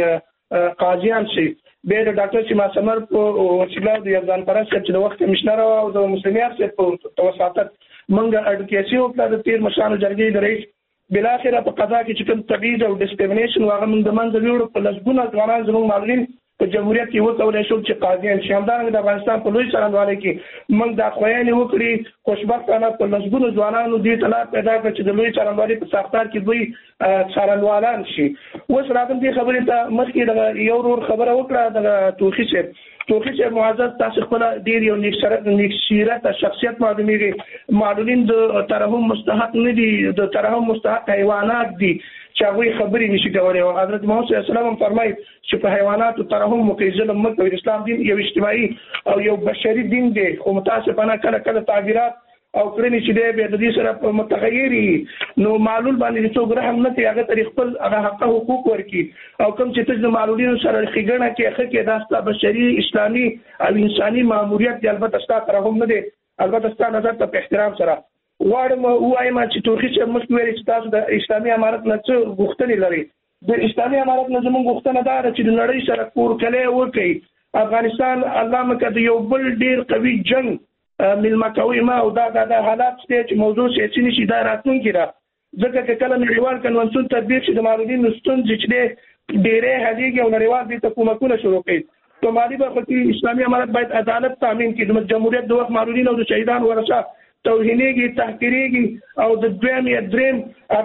تاسو قاضیان شئ. بیا د ډاکټر سیما سمر په وسیله د یزدان پرست چې د وخت کمشنر او د مسلمیات په توسطات منګه اډوکیسي وکړه د تیر مشانو جرګې د رئیس بل اخره په قضا کې چې کوم تبعیض او ډسکریمینیشن واغه موږ د منځ ویوړو په لسګونه ځوانان زموږ معلولین په جمهوریت کې وکولای شو چې قاضیان شي. همدارنګه د افغانستان په لوی څارنوالۍ کې موږ د خوایانې وکړي خوشبختانه په لسګونو ځوانانو دې طلب پیدا کړ چې د لوی څارنوالۍ په ساختار کې دوی څارنوالان شي. اوس راغلم دې خبرې ته مخکې د یو ورور خبره وکړه د توخي صاحب توخي صاحب معزز تاسو خپل ډېر یو نیک سره نیک سیرت شخصیت معلومیږي. معلولین د ترحم مستحق نه دي، د ترحم مستحق حیوانات دي چې هغوی خبرې نشي کولی. او حضرت محمد صلی الله علیه وسلم فرمایي چې په حیواناتو ترحم وکړئ، ظلم مه کوئ. اسلام دین یو اجتماعي او یو بشري دین دی، خو متاسفانه کله کله تعبیرات او کړنې چې دی بیا د دې سره په متغیري نو معلول باندې څوک رحم نه کوي، هغه ته خپل هغه حق حقوق ورکړي او کوم چې د معلولینو سره ښېګڼه کې ښه کې دا ستا بشري اسلامي او انساني ماموریت دی. البته ستا ترحم نه دی، البته ستا نظر ته په احترام سره غواړم ووایم چې توخي صاحب مخکې ویلي چې تاسو د اسلامي امارت نه څه غوښتنې لرئ. د اسلامي امارت نه زموږ غوښتنه دا ده چې د نړۍ سره کورکلی وکړي. افغانستان الله مکه د یو بل ډېر قوي جنګ ملما کوي ما او دا د حالات چې موضوع سیاسي نشي دا راتلونکي ده. ځکه چې کله نړیوال کنونسیون تطبیق شي د معلولینو ستونزې چې دی ډېرې حلېږي او نړیوال دې ته کومکونه شروع کوي. په مالي برخه کې اسلامي امارت باید عدالت تامین کړي. د جمهوریت د وخت معلولین او د شهیدانو ورثه توهینېږي، تحقیرېږي او د دویم یا دریم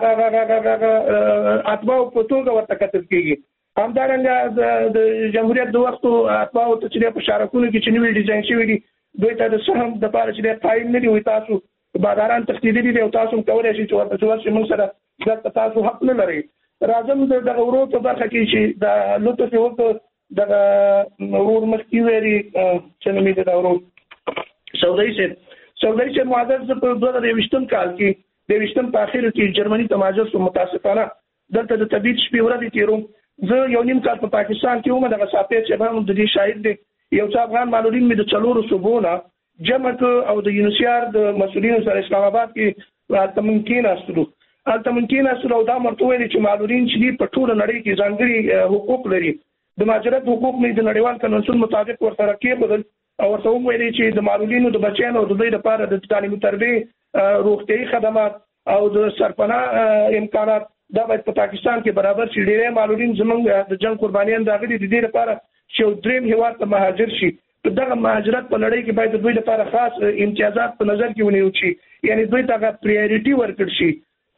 اتباعو په توګه ورته کتل کېږي. همدارنګه د جمهوریت د وختو اتباعو ته چې په شارکونو کې چې نوي ډیزاین شوي دي دوی ته د سهم دپاره چې قایم نه دي، وایي تاسو باداران تښتېدلي دي او تاسو هم کولی شئ چې ورته ورشئ، موږ سره دلته تاسو حق نه لرئ. راځم د دغه ورور په برخه کې چې د لطف یې وکړ دغه ورور مخکې ویلي چې نوم یې د ورور سودایي صاحب سودایي صاحب معزز زه په دوه زره یوویشتم کال کې د یوویشتم په اخرو کې جرمني ته مهاجر شوم. متاسفانه دلته د طبیعت شپې ورځې تېروم. زه یو نیم کال په پاکستان کې وم. دغه صافی چې هم د دې شاهد دی. یو څه افغان معلولین مې د څلورو صوبو نه جمع کړ او د یونیسیار د مسؤلینو سره اسلام آباد کې هلته موږ کېناستلو. هلته موږ کېناستلو او دا ورته ویلې چې معلولین چې دي په ټوله نړۍ کې ځانګړي حقوق لري. د مهاجرت حقوق مې د نړیوال کنونسیون مطابق ورسره کېښودل او ورته وویلې چې د معلولینو د بچیانو او د دوی لپاره د تعلیم تربیې روغتیایي خدمات او د سرپناه امکانات دا باید په پاکستان کې برابر شي. ډېری معلولین زموږ د جنګ قربانیان راغلي د دې لپاره چې یو دریم هېواد ته مهاجر شي. دغه مهاجرت په نړۍ کې باید د دوی لپاره خاص امتیازات په نظر کې ونیول شي، یعنی دوی ته هغه پریارټي ورکړل شي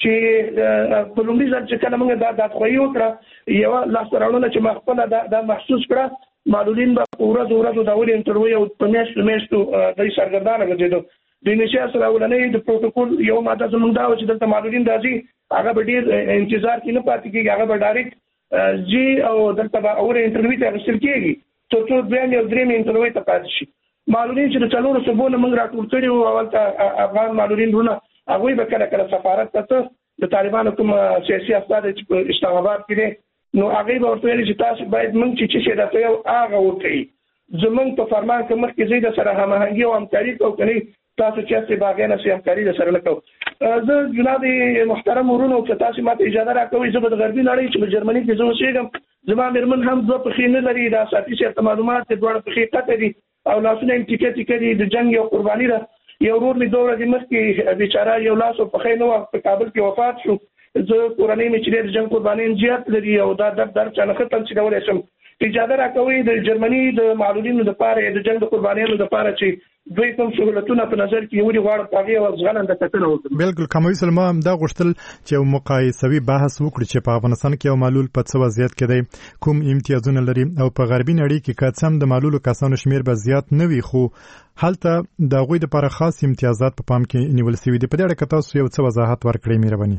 چې په لومړي ځل چې کله موږ دا دادخواهي وکړه یوه لاسته راوړنه چې ما خپله دا محسوس کړه معلولین به په ورځو ورځو دا ولې انټرویو او په میاشتو میاشتو دوی سرګردانه ګرځېدو. د یونیسیار سره اولنۍ د پروتوکول یو ماده زموږ دا وه چې دلته معلولین راځي هغه به ډېر انتظار کې نه پاتې کېږي، هغه به ډایرکټ ځي او دلته به اوله انټرویو ته اخیستل کېږي تر څو دویم یا درېیم انټرویو ته پاتې شي. معلولین چې د څلورو صوبو نه موږ راټول کړي وو اولته افغان معلولین وروڼه هغوی به کله کله سفارت ته د طالبانو کوم سیاسي استازی چې په اسلام آباد کې دی نو هغوی به ورته ویلي چې تاسو باید موږ چې څه شی درته یو هغه وکړئ. زموږ په فرمان کې مخکې ځئ د سره هماهنګي او همکاري کوو، که نه تاسو چې هسې به هغې نه سې همکاري در سره نه کوو. زه جناب محترم ورونو که تاسو ماته اجازه راکوئ زه به د غربي نړۍ چې په جرمني کې زه اوسېږم زما مېرمن هم دوه پښې نه لري، دا ساتي صاحب ته معلومات دي دواړه پښې قطع دي او لاسونه یې ټیکه ټیکه دي. د جنګ یو قرباني ده. یو ورور مې دوه ورځې مخکې بیچاره یو لاس او پښې نه وه په کابل کې وفات شو. زه کورنۍ مې چې دی د جنګ قرباني زیات لري او دا درد در چا نه ښه تنسیدولی شم اجازه راکوي د جرمني د معلولینو لپاره د جنگ د قربانیانو لپاره چې دوی کوم سہولتونه په نظر کې نیولي غواړي په هغه ځغلنده کتنه وکړي. بالکل کموي سلمہ دا غوښتل چې یو مقایسوي بحث وکړي چې په افغانستان کې یو معلول په څه وضعیت کې دی، کوم امتیازونه لري او په غربي نړۍ کې که څه هم د معلولو کسانو شمیر به زیات نه وي خو هلته د هغوی لپاره خاص امتیازات په پام کې نیول شوي دي. په دې اړه که تاسو یو څه وضاحت ورکړئ مهرباني.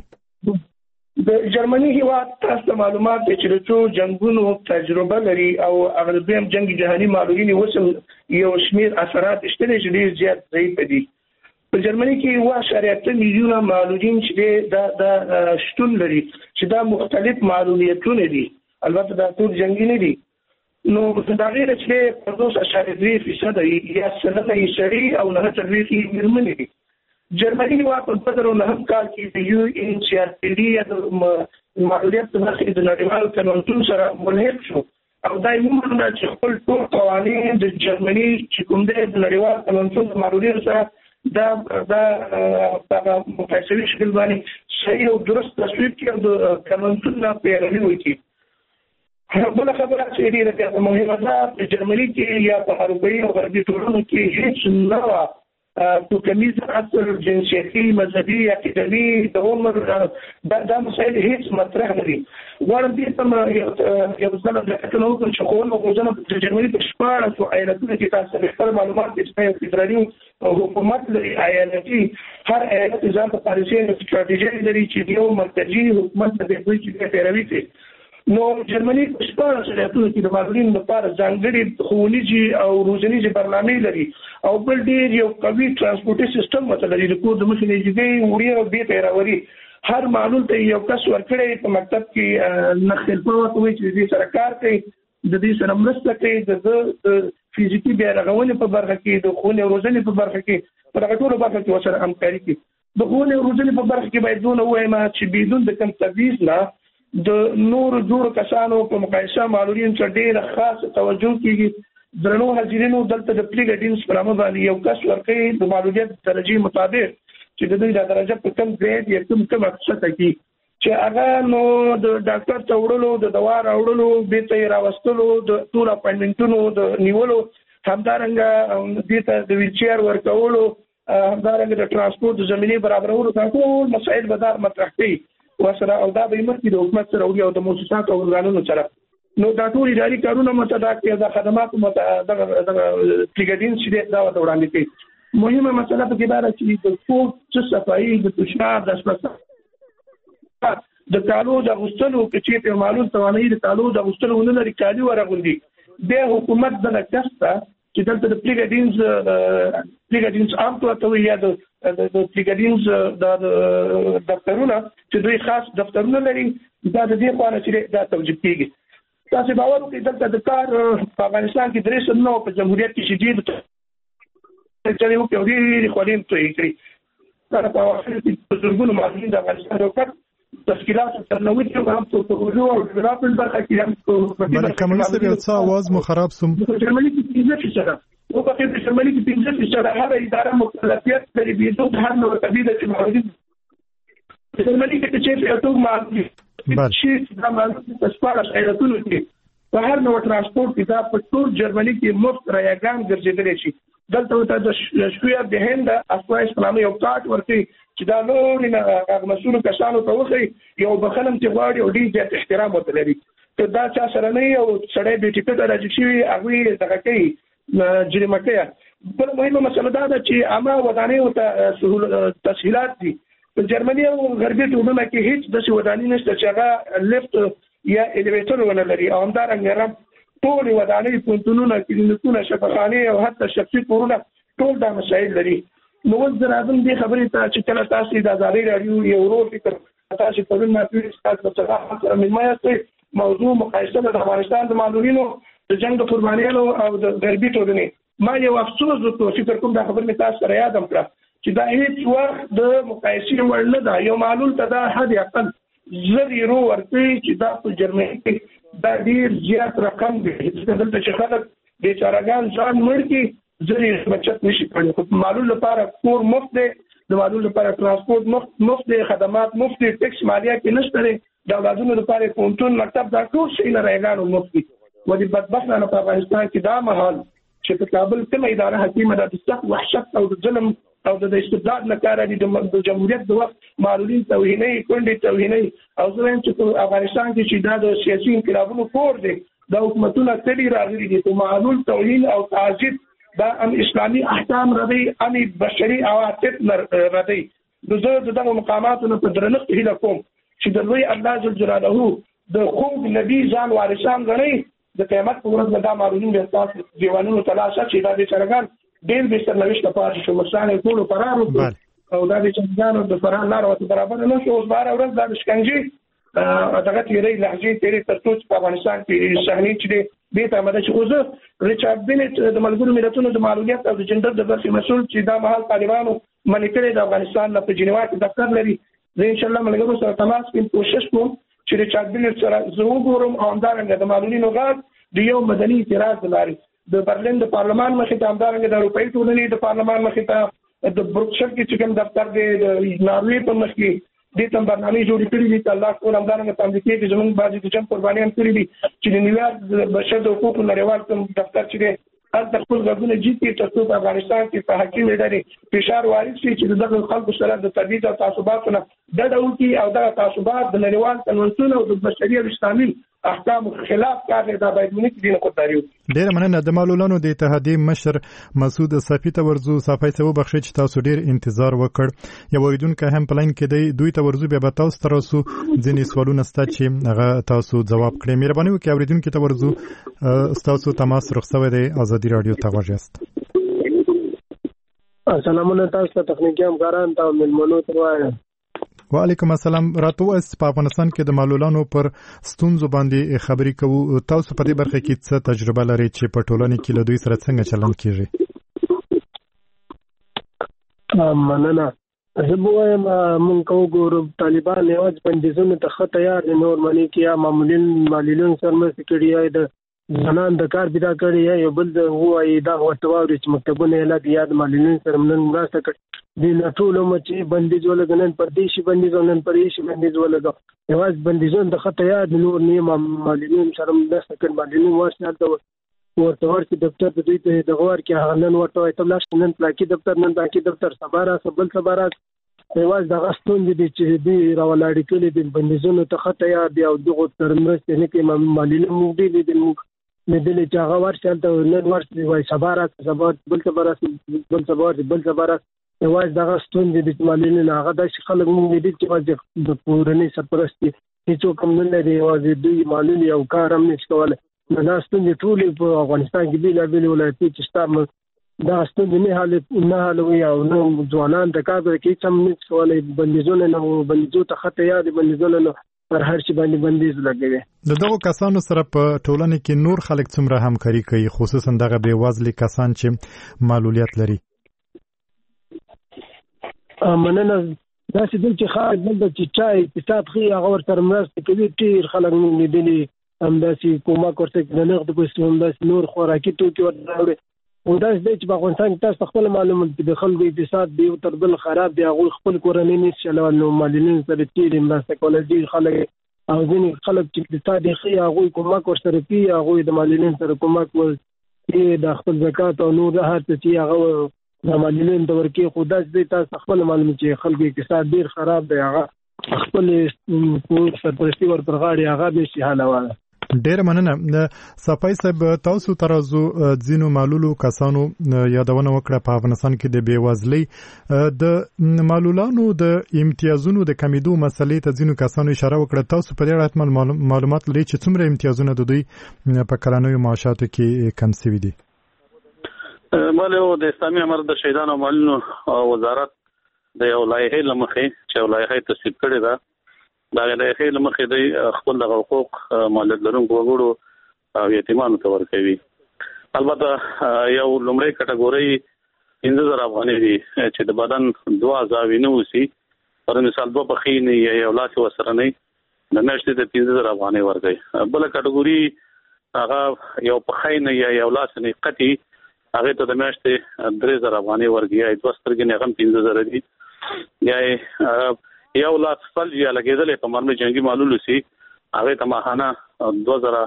د جرمني هیواد تاسو معلومات چې د څو جنگونو تجربه لري او هغه د جنگ جهاني معلولین وسم یو شمیر اثرات شته چې ډیر زیات ضعیف دي. په جرمني کې واش اړتیا میلیونه معلولین چې د د شتون لري چې دا مختلف معلولیتونه دي، البته دا ټول جنگي نه دي. نو دا غیر چې په دوه اشاریه درې فیصد یا سنه یې شری او نه ترویج مرمنې دي. جرمني هیواد په دوه زره نهه کال کې د یو ان سی ار پی ډي د معلولیت په برخه کې د نړیوال قانون سره ملحق شو او دا یو موږ چې خپل ټول قوانین د جرمني چې کوم د نړیوال قانون سره معلولیت سره دا دا په مفصلي شکل باندې صحیح او درست تصویر کې د قانون سره پیروي وکړي. بل خبره چې ډیره مهمه ده په جرمني کې یا په اروپایي او غربي ټولنو کې هیڅ نه تو کمیز اصل جنسیتی مذهبي اکیدمي د عمر دا مسایل هیڅ مطرح نه دي. غواړم دې ته یو ځل د کتنو په شکول او ځنه د جرمني په شپږ او ایالتونو کې تاسو خپل معلومات د فدرالي حکومت لري ایالتي هر ایالت ځان په پالیسي او ستراتیژي لري چې یو مرکزي حکومت د دوی چې پیروي کوي. نو جرمني په شپږ ایالتونو کې د معلولینو لپاره ځانګړي ښوونیزي او روزنیزي برنامې لري او بل ډیر یو قوي ترانسپورټي سیستم مته لري. د کور د مخې نه جدي وړي او دې پیراوري هر معلول ته یو کس ورکړي په مکتب کې نخل په وخت وي چې دې سره کار کوي، د دې سره مرسته کوي، د فزیکي بیا رغونې په برخه کې، د خونې او روزنې په برخه کې، په هغه ټولو برخه کې ورسره همکاري کوي. د خونې او روزنې په برخه کې باید دونه ووایم چې بدون د کوم تبعیض نه د نور جوړ کسانو په مقایسه معلولین څخه ډېر خاص توجه کیږي. درنو حاضرینو دلته د پلی ګډینز په نامه باندې یو کس ورکړي د معلولیت درجه مطابق چې د دوی د درجه په کم ګریډ یا کوم کوم څه کوي چې هغه نو د ډاکټر ته وړلو، د دوا راوړلو، بیرته یې راوستلو، د ټول اپاینټمنټونو د نیولو، همدارنګه دې ته د ویل چیر ورکولو، همدارنګه د ترانسپورت د زمینې برابرولو، دا ټول مسایل به دا مطرح کوي وسره او دا به مخکې د حکومت سره او د مؤسسات او ورغانونو سره. نو دا ټول اداري کارونه متداخل کې د خدماتو مت د پلیګډین چې دا وړاندې کوي. مهمه مسله په کې دا ده چې د ټول څه صفایي د تشناب د اسپیڅ د کالو د غوښتلو کې چې معلوم توانایي د کالو د غوښتلو نه لري کالي ورغوندي د حکومت د کسته چې دلته د پلیګډینز پلیګډینز عام طور ته یا د د پلیګډینز د دفترونه چې دوی خاص دفترونه لري دا د دې په اړه چې دا توجیه کیږي. تاسو باور وکړئ دلته د کار په افغانستان کې درې سنو په جمهوریت کې شدید چې یو په دې خولین ته یې دا په واقع کې څنګه معلومات د افغانستان او کار تشکیلات تنوع ته هم په پروژو او ډیولپمنٹ برخه کې هم بل کمونیست یو څه आवाज مو خراب سم جرمني کې پنځه فیصد او په کې جرمني کې پنځه فیصد هر اداره مختلفیت لري بيدو هر نوع تبديل چې موجود جرمني کې چې په توګه معلومات چې دا معلومات په سپارښت ایالتونو کې په هر نوع ترانسپورت کې دا په ټول جرمني کې مفت رايګان ګرځېدل شي. دلته ته د شویا د هند اسپایس په نامه یو کارت ورکړي چې دا نور نه مسؤل کسانو ته وخی یو بخنم چې غواړي او ډیر زیات احترام وته لري. ته دا چا سره نه یو سړی به ټیکټ راځي چې هغه دغه کوي جریمه کوي. بل مهمه مسله دا ده چې عامه ودانۍ او تسهیلات دي په جرمني او غربي ټولنه کې هیڅ د ودانۍ نشته چې هغه لیفت یا الیویټر ونه لري او همدارنګه رم ټول ودانۍ پونتونونه کلینیکونه شفاخانه او حتی شخصي کورونه ټول دا مسایل لري. نو زه راځم دې خبرې ته چې کله تاسو د ازادي رادیو یو ورو فکر تاسو په لور ماتوي تاسو څنګه سره مېمایاستئ موضوع مقایسه د افغانستان د معلولینو د جنگ د قربانیانو او د غربي ټولنې ما یو افسوس وکړ چې فکر کوم دا خبر مې تاسو سره یادم کړ چې دا هیڅ وخت د مقایسې وړ نه ده. یو معلول ته دا حد اقل زر یورو ورکړي چې دا په جرمني کې دا ډیر زیات رقم دی. دلته چې خلک بیچارهګان ځان مړ کړي زری بچت نشي کړی. خو معلول لپاره کور مفت دی، د معلول لپاره ترانسپورت مفت مفت دی، خدمات مفت دي، ټیکس مالیه کې نشته دی، د اولادونو لپاره پونتون مکتب دا ټول شي نه راغلو مفت دي. ولې بدبختانه په افغانستان کې دا مهال چې په کابل کومه اداره حکیمه د سخت وحشت او د ظلم او د استبداد لپاره د جمهوریت د وخت معلولین توهیني کونډې توهیني او زموږ چې په افغانستان کې چې دا د سیاسي انقلابونو کور دی د حکومتونو تلي راغلي دي په معلول توهین او تعذيب دا ام اسلامي احکام ردی ام بشري عواطف ردی د زړه دغه مقاماتو په درنښت هیله کوم چې د لوی الله جل جلاله د خوب نبی ځان وارثان غني د قیامت په ورځ دا معلولین به تاسو دیوانونو تلاشه چې دا د چرګان ډېر به سرنوشت پاتې شو مرسانه ټول فرار او دا د چرګانو د فرار لار او برابر نه شو اوس بار ورځ د شکنجي دغه تیری لهجې تیری ترڅو په افغانستان کې صحنه چې به ته مده چې اوس ریچارډ بینټ د ملګرو ملتونو د معلولیت او د جندر د برخې مسول چې دا مهال طالبانو منیټری د افغانستان په جنیوا کې دفتر لري زه ان شاء الله ملګرو سره تماس کوم کوشش کوم چې ریچارډ بینټ سره زه وګورم او همدارنګه د معلولینو غږ د یو مدني اعتراض لري د برلین د پارلمان مخې ته همدارنګه د اروپאי ټولنې د پارلمان مخې ته د بروکسل کې چې کوم دفتر دی د ناروې په مخ کې د تم برنامه جوړې کړې دي الله کول همدارنګه په امریکا کې زموږ بعضي د جنگ قربانیان کړې دي چې د نیویارک د بشر د حقوقو نړیوال کوم دفتر چې دی هلته خپل غږونه جیتي ترڅو په افغانستان کې په حکیم ادارې فشار وارد شي چې دغه خلکو سره د تبعیض او تعصباتو نه ډډه وکړي او دغه تعصبات د نړیوال قانونونو او د بشري او اسلامي احکام خلاف کار دی دا باید مونږ دې نه کوتاریو. ډېر مننه د معلولانو د اتحادیې مشر مسعود صافي ته ورزو صافي ته وبخښي چې تاسو ډېر انتظار وکړ. یو اوریدونکو هم پلان کې دی دوی ته ورزو بیا به تاسو تر اوسه ځینې سوالونه ستا چې هغه تاسو جواب کړئ. مهرباني وکړئ اوریدونکو ته ورزو تاسو تماس رخصوي دی ازادي رادیو ته غواړئ. السلام علیکم تاسو ته تخنیکی همکاران ته ملمنو ته وایم. وعلیکم السلام. راته وایي په افغانستان کې د معلولانو پر ستونزو باندې خبرې کوو. تاسو په دې برخه کې څه تجربه لرئ چې په ټولنه کې له دوی سره څنګه چلند کیږي؟ مننه. زه به وایم موږ کوو ګورو طالبان یوازې بندیزونو ته ښه تیار دي، نور منې کې یا معمولین معلولین سره مرسته کړي یا د ځوانان د کار پیدا کړي یا یو بل وایي دا ورته واوري چې مکتبونه یې لا د یاد معلولین سره مرسته کړي دي نه ټول عمر چې بندیز ولګ نن پردیشي بندیز نن پردیشي بندیز ولګ یوازې بندیزونه د خطه یاد نور نه معلولین سره مرسته کړي معلولین ورسره د ورته ورته دفتر د دوی ته د غوړ کې نن ورته وایي تبلاش نن پلاکی دفتر نن باقي دفتر سبارا سبل سبارا یوازې د غستون دي چې دی راولاړ کړي د بندیزونو ته خطه یاد او دغه تر مرسته نه کې معلولین موږ دي د موږ نه دي چې هغه ورسره ته نن ورته وایي سبارا سبا بل سبارا بل سبا بل سبارا یوازې دغه ستونزې د معلولینو هغه داسې خلک موږ دي چې یوازې د کورنۍ سرپرستي هېڅوک هم نه لري، یوازې دوی معلول یو کار هم نشي کولی. نو دا ستونزې ټولې په افغانستان کې بېلابېلې ولایتي چې شته دا ستونزې نه حل نه حلوي او نه ځوانان د کار کې هېڅ هم نشي کولی. بندیزونه نه بندیزو ته خطه یاد بندیزونه نه پر هر شي باندې بندیز لګوي. د دغو کسانو سره په ټولنه کې نور خلک څومره همکاري کوي، خصوصا دغه بېوزلي کسان چې معلولیت لري؟ مننه. داسې دل چې خارج بل د چې چای اقتصاد خي هغه ورسره مرسته کوي. ډېر خلک موږ لیدلي همداسې کومک ورته د نغد پیسو همداسې نور خوراکي توکي ورته راوړي. او داسې دی چې په افغانستان کې تاسو خپل معلومات چې د خلکو اقتصاد دی یو تر بل خراب دی، هغوی خپل کورنۍ نشي چلولی. نو معلولین سره ډېرې مرسته کولی ډېر خلک او ځینې خلک چې اقتصاد یې ښه هغوی کومک ورسره کوي، هغوی د معلولین سره کومک کوي د خپل زکات او نور هر څه چې هغه د معلولین د ورکې. خو داسې دی تاسو خپل معلومات چې خلکو اقتصاد ډېر خراب دی، هغه خپل سرپرستي ور پر غاړې هغه نشي حلولی. ډېر مننه. د صفای صاحب تاسو ترازو ځینو معلولو کسانو یادونه وکړه په افغانستان کې د بېوزلۍ د معلولانو د امتیازونو د کمیدو مسلې ته ځینو کسانو اشاره وکړه. تاسو په دې اړه حتما معلومات لرئ چې څومره امتیازونه د دوی په کلنیو معاشاتو کې کم شوي دي؟ مالو د اسلامي امر د شهیدانو معلولینو وزارت د یو لایحې لمخې چې یو لایحې تصویب کړې ده، دا لایحې لمخې د خپل د حقوق معلول لرونکو وګړو او یتیمانو ته ورکوي. البته یو لومړی کټګورۍ پنځه زره افغانۍ دي چې د بدن دوه اعضاوې نه اوسي، پر مثال دوه پښې نه یا یو لاس ورسره نه د میاشتې د پنځه زره افغانۍ ورکوي. بله کټګوري هغه یو پښې نه یا یو لاس نه قطعي هغه ته د میاشتې درې زره افغانۍ ورکوي. یا دوه سترګې نه هم پنځه زره دي. یا یو لاس فلج یا لګېدلی په مرمۍ جنګي معلول اوسي هغې ته ماهانه دوه زره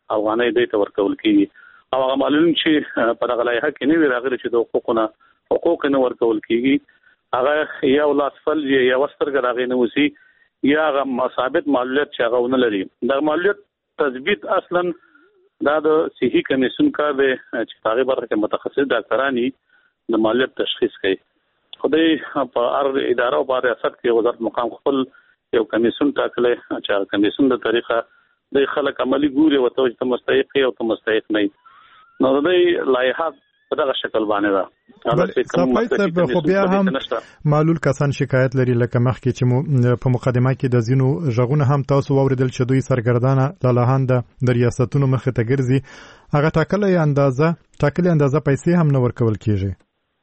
افغانۍ دوی ته ورکول کیږي او هغه معلوم چې په دغه لایحه کې نه وی راغلي چې د حقوقونه حقوق نه ورکول کیږي هغه یا ولاسفل یا وسترګ راغی نه وسی یا هغه ثابت معلولیت چې هغه ونه لري د معلولیت تثبیت اصلا دا د صحي کمیسیون کار دی چې هغه برخه متخصص ډاکټرانی د معلولیت تشخیص کوي خدای په هر اداره او په ریاست کې وزارت مقام خپل یو کمیسیون ټاکلې چې کمیسیون د طریقه د خلک عملی ګوري او ته چې مستحق او ته مستحق نه نو د لایحه په دغه شکل باندې ده صفای صاحب خو بیا هم معلول کسان شکایت لري لکه مخکې چې په مقدمه کې د زینو ژغونه هم تاسو واوریدل چې دوی سرګردانه لالاهند د ریاستونو مخه ته ګرځي هغه ټاکلې اندازه ټاکلې اندازه پیسې هم نه ورکول کیږي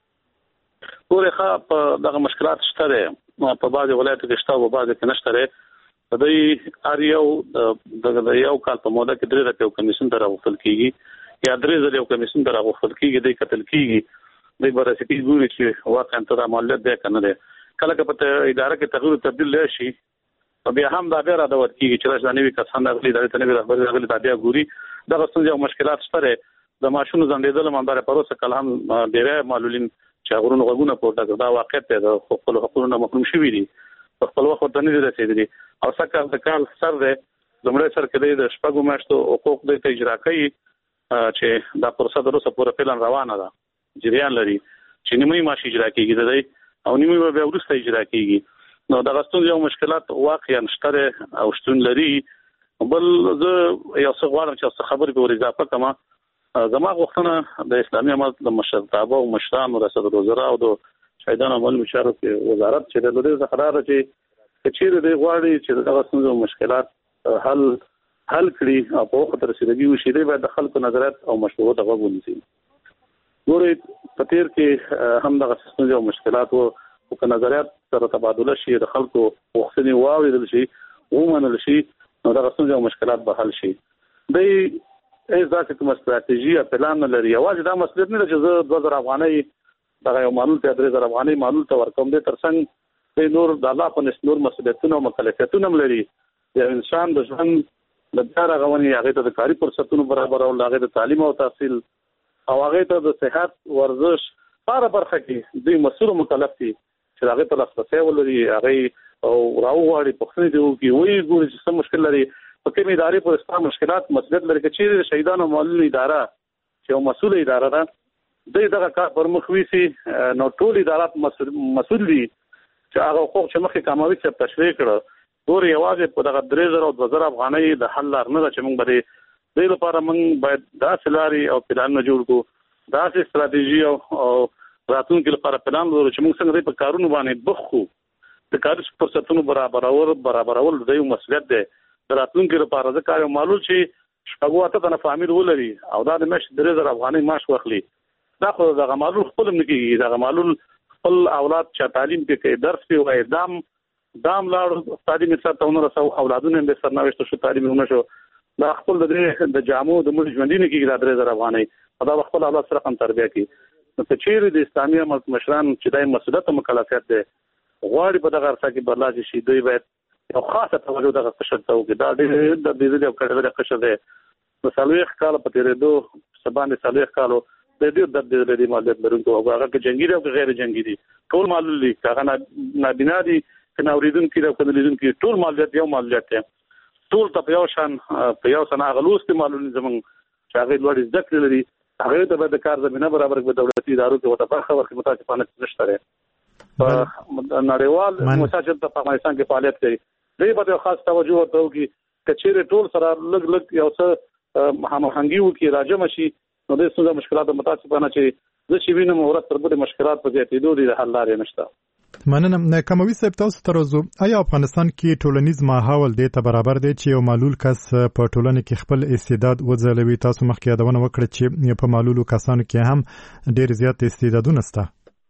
ورخه په دغه مشکلات شته په بعض ولایتو کې شته او په بعض کې نشته په دې اریو د یو کال په موده کې درې راته کمیسیون ته راغوښتل کیږي یا درې ځله یو کمیسیون ته راغوښتل کیږي د قتل کیږي د برسټي ګوري چې واقعا ته معلومات ده کنه ده کله که په اداره کې تغیر تبدیل لشي بیا هم دا بیا را د ورکی چې راځنی کسان دغلی د تنویر خبرې دغلی تابع ګوري دغه څنګه مشکلات شته د ماشونو زندیدل مندار پروسه کله هم ډیره معلولین چې غرونو غوونه پورته کړه دا واقعیت ده خپل حقوقونه محروم شوي دي خپل وخت ته نه رسیدلي او څنګه د کال سر ده زموږ سر کې د شپږو میاشتو حقوق د اجرا کوي چې دا پروسه دروسه پوره پلان روانه ده جریان لري چې نیمه ماشي اجرا کیږي د او نیمه به ورسته اجرا کیږي نو دا غستون یو مشکلات واقعا شته او شتون لري بل زه یو څه غواړم چې خبرې به ور اضافه کړم زما غوښتنه د اسلامي امارت د مشرتابه او مشرانو د صدر وزرا او د شهیدانو عمل مشارف وزارت چې د دې ځخرار چې چې د غواړي چې دغه څنګه مشکلات حل حل کړي او په وخت رسیدګي وشي دی د خلکو نظرات او مشورو ته وګورئ ګورئ په تیر کې هم دغه څنګه او مشکلات او په نظرات سره تبادله شي د خلکو وختنی واوریدل شي ومنل شي نو دغه څنګه مشکلات به حل شي د ای ځکه کوم استراتیژي پلان لري واځي دا مسله نه چې زه دوه زره افغانۍ دغه یو معلومات درې زره افغانۍ معلومات ته ورکوم د ترڅنګ د نور د الله په نس نور مسؤلیتونه او مکلفیتونه لري د انسان د ژوند د دغه غونې هغه ته د کاري فرصتونو برابر او هغه د تعلیم او تحصیل او هغه ته د صحت ورزش لپاره برخه کې د مسؤل مکلف دي چې هغه ته لاسرسي ولري هغه او راوغاړي په خني دی وي وي ګوري چې څه مشکل لري په کومې ادارې پر اسلام مشکلات مسلط لري چې شهیدانو معلول اداره چې مسؤل اداره ده د دغه کار پر مخ ویسي نو ټول ادارات مسؤل دي چې هغه حقوق چې مخکې کاموي چې تشریح کړه ګور یوازې په دغه درې زره او دوه زره افغانۍ د حل لار نه چې موږ به د لپاره موږ باید دا سلاري او پلان جوړ کو دا استراتیژي او راتلونکي لپاره پلان ورو چې موږ څنګه په کارونو باندې بخو د کاري فرصتونو برابرول برابرول د یو مسؤلیت دی راتلونکي لپاره ځکه یو معلول چې شپږو اته تنه فامیل ولري او دا د مش درې زره افغانۍ معاش واخلي دا خو دغه معلول خپل نه کیږي دغه معلول خپل اولاد چې تعلیم کې درس په وای دام دام لاړ تعلیم څخه ونه رسو اولادونه به سرنوشت شو تعلیم ونه شو دا خپل د جامو د مل ژوندینه کې درې زره افغانۍ دا خپل اولاد سره هم تربیه کوي نو چې چیرې د اسلامي امارت مشران چې دای مسؤلیت او مکلفیت ده غواړي په دغه ارڅ کې برلاسی شي دوی باید یو خاصه توجه دغه قشر ته وکړي دا د د دې یو کړه د قشر ده د سالويخ کال په تیرې دوه سبان سالويخ کالو د دې د دې د مالک درونکو هغه کې جنگي او غیر جنگي دي ټول معلول دي هغه نه بنا دي کنه اوریدون کې د کنلیدون کې ټول مالیات یو مالیات ټول ته یو شان په یو سنا غلوست معلول زمون چې هغه لوړ ذکر لري هغه ته د کار زمينه برابر په دولتي ادارو کې وته برخه ورکړي متاسفانه نشته لري په نړیوال مساجد په افغانستان کې فعالیت کوي دې په خاص توجه ورته وکړي چې چیرې ټول سره لګ لګ یو څه همغږي وکړي راجم شي نو د څه مشکلات متاسفانه چې د شي وینم ورته تر بده مشکلات په زیاتېدو دي حل لارې نشته مننه کموي صاحب تاسو ترزو آیا افغانستان کې ټولنیز ماحول د ته برابر دی چې یو معلول کس په ټولنه کې خپل استعداد وځلوي تاسو مخکې یادونه وکړه چې په معلولو کسانو کې هم ډېر زیات استعدادونه شته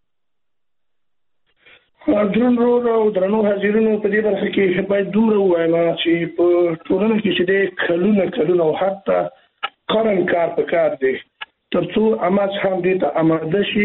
درنو او درنو حاضرینو په دې برخه کې باید دومره وایم چې په ټولنه کې چې د کلونه کلونه او حتی قرن کار په کار دی ترڅو اماز هم دې ته آماده شي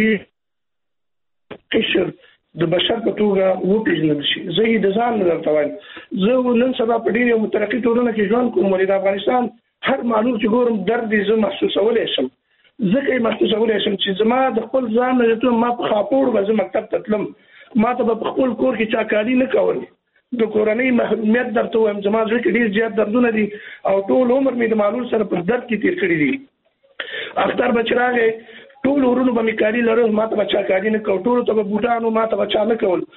قشر د بشر په توګه وپیژندل شي زه د ځان نه درته وایم زه نن سبا په ډېر مترقي ټولنه کې ژوند کوم ولې د افغانستان هر معلول چې ګورم درد یې زه محسوسولی شم. ځکه یې محسوسولی شم چې زما د خپل ځان نه ته ما په خاپوړ به زه مکتب ته تلم، ما ته به په خپل کور کې چا کالي نه کول، د کورنۍ محرومیت درته وایم، زما زړه کې ډېر زیات دردونه دي او ټول عمر مې د معلول سره په درد کې تېر کړي دي. اختر به چې راغی ټول ورونو به مې کالي لرل، ما ته به چا کالي نه کول، ټولو ته به بوټانو ما ته به چا نه کول.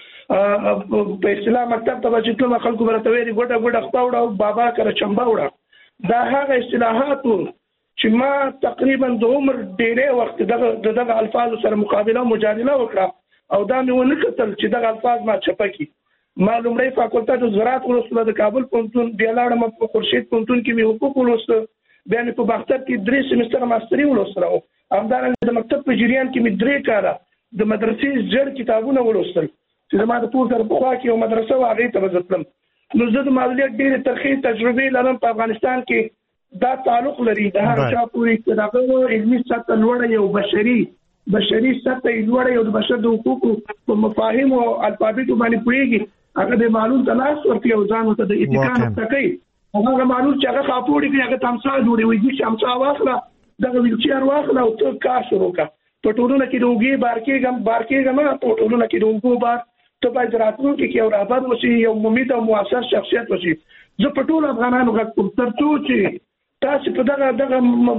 په اصطلاح مکتب ته به چې تلم خلکو به راته ویلي ګوډه ګوډه خپه وړه او بابا کره چمبه وړه. دا هغه اصطلاحات وو چې ما تقریبا د عمر ډېری وخت دغه د دغه الفاظو سره مقابله مجادله وکړه او دا مې ونه کتل چې دغه الفاظ ما چپه کړي. ما لومړی فاکولټه د زراعت ولوستله، د کابل پوهنتون، بیا لاړم په خورشید پوهنتون کې مې حقوق ولوسته، بیا مې په باختر کې درې سیمستره ماستري ولوستله. همدارنګه د مکتب په جریان کې مې درې کاله د مدرسې زړ کتابونه ولوستل چې زما د کور سره پخوا کې یو مدرسه وه، هغې ته به زه تلم. نو زه د معلولیت ډېرې ترخې تجربې لرم. په افغانستان کې دا تعلق لري د هر چا پورې چې دغه علمي سطح لوړه یو بشري بشري سطح لوړه یو د بشر د حقوقو په مفاهیم او الفابیتو باندې پوهېږي، هغه د معلول ته لاس ورکړي او ځان ورته د اتقا نقطه کوي. هغه معلول چې هغه خاپوړي کوي، هغه تمسا جوړوي، چې تمسا واخله، دغه ویلچیر واخله او ته کار شروع کړه. په ټولنه کې د اوږې بار کېږم بار کېږم نه، په ټولنه کې د اوږو بار ته باید راتلونکي کې یو رهبر وشي، یو ممید او مؤثر شخصیت وشي. زه په ټولو افغانانو غږ کوم تر څو چې تاسو په دغه دغه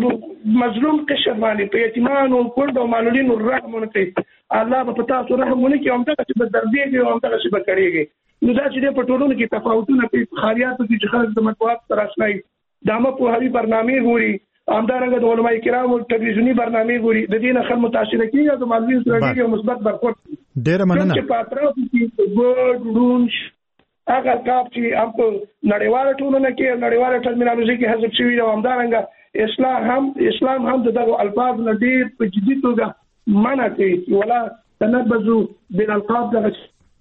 مظلوم قشر باندې په یتیمانو کونډو او معلولینو رحم ونه کوي، الله به په تاسو رحم ونه کوي، همدغسې به دردېږي او همدغسې به کړېږي. نو دا چې دی په ټولنو کې تفاوتونه کوي، په خاریاتو کې چې خلک د مطبوعاتو سره اشنا وي، د عامه پوهاوي برنامې ګوري، همدارنګه د علماء کرامو تلویزیوني برنامې ګوري، د دې نه خلک متاثره کېږي او د معلولینو سره ډېر یو مثبت برخورد کوي. ډېره مننه. چې په اطرافو کې ګډ ړوند هغه القاب چې هم په نړیواله ټولنه کې نړیواله ټرمینالوژي کې حذف شوي او همدارنګه اسلام هم اسلام هم دغه الفاظ نه ډېر په جدي توګه منع کوي چې ولا تنبذوا بالالقاب، دغه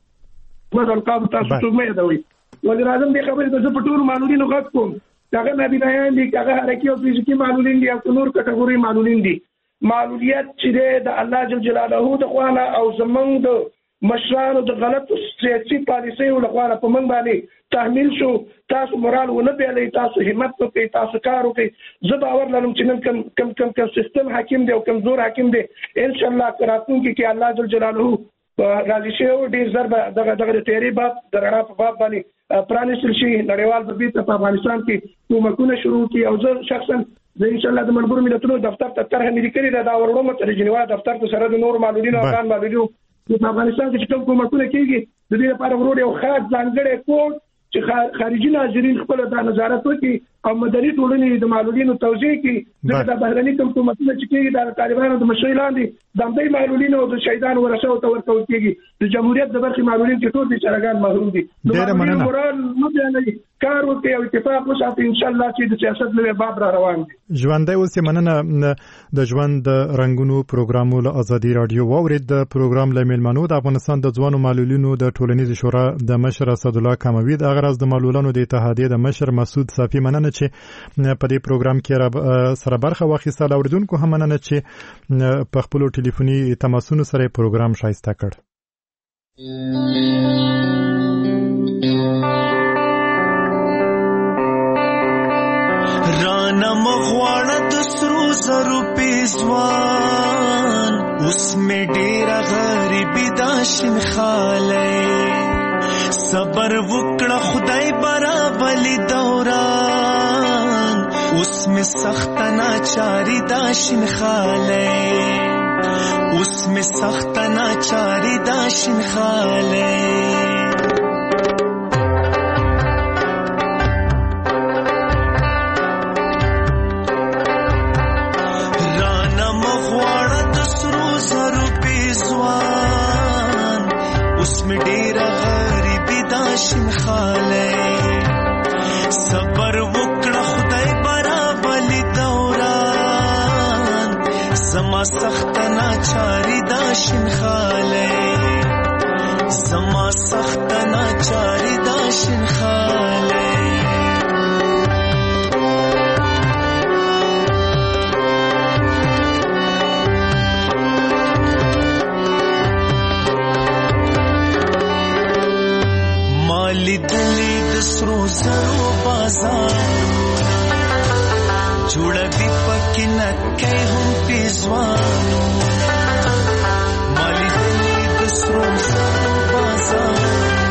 مزه القاب تاسو څوک مې یادوي. وزیر اعظم دې خبرې ته زه په ټولو معلولینو غږ کوم، هغه نابینایان دي، هغه حرکي او فزیکي معلولین دي او نور کټګوري معلولین دي. معلولیت چې دی د الله جل جلاله د خوا نه او زمونږ د مشرانو د غلط سیاسي پالیسیو لخوا په موږ باندې تحمیل شو. تاسو مورال ونه پیلئ، تاسو همت وکړئ، تاسو کار وکړئ. زه باور لرم چې نن کم کم کم کم سیستم حاکم دی او کمزور حاکم دی، انشاءالله راتلونکي کې الله جل جلاله راضي شي او ډېر زر به دغه دغه د تیاري باب د رڼا په باب باندې پرانیستل شي. نړیوال به بیرته په افغانستان کې کومکونه شروع کړي او زه شخصا زه انشاءالله د ملګرو ملتونو دفتر ته طرحه مې لیکلې ده، دا وروړم تر جنیوا دفتر ته سره د نورو معلولینو افغان معلولینو په افغانستان کې چې کوم کومکونه کېږي د دې لپاره ورور یو خاص ځانګړی کوډ چې خارجي ناظرین خپل د نظارت وکړي او مدني ټولنې د معلولینو توضیح کړي. ځکه د بهرني کوم کومکونه چې کېږي د طالبانو د مشرۍ لاندې د همدې معلولینو او د شهیدانو ورثو ته ورکول کېږي. د جمهوریت د برخې معلولین چې ټول بیچارهګان محروم دي. ډېره مننه. مورال نه بیانوي، کار وکړي او اتفاق وساتي، انشاءالله چې د سیاست نوی باب را روان دي. ژوندی اوسې. مننه. د ژوند د رنګونو پروګرامو له ازادي راډیو واورید. د پروګرام له میلمنو د افغانستان د ځوانو معلولینو د ټولنیز شورا د مشر اسدالله کاموي، د هغه راز د معلولانو د اتحادیې د مشر مسعود صافي. مننه چې په دې پروګرام کې سره برخه واخیستله. اوریدونکو هم مننه چې په خپلو ټلیفوني تماسونو سره پروګرام ښایسته کړ. رانا مغواړه د سرو زرو پیزوان، اوس مې ډېره غریبي دا شینخالی، صبر وکړه خدای برابلی دوران، اوس مې سخته ناچاري دا شینخالی، اوس مې سخته ناچاري دا شینخالی. صبر وکړه خدای برابلی دوران، زما سخت ناچاری دا شینخالی، زما سخت ناچاری دا شینخالی. مالی دلی د سرو زرو بازارونه، پیزوانو مالی دلی دسرو زرو بازار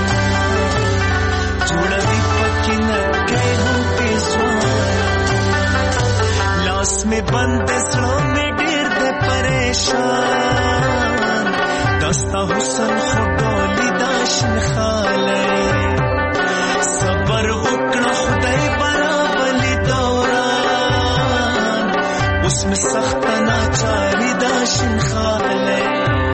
جوڑا دی پکی نکے ہم پیزوان لاس میں بند سڑوں میں ڈیر دے پریشان دستا حسن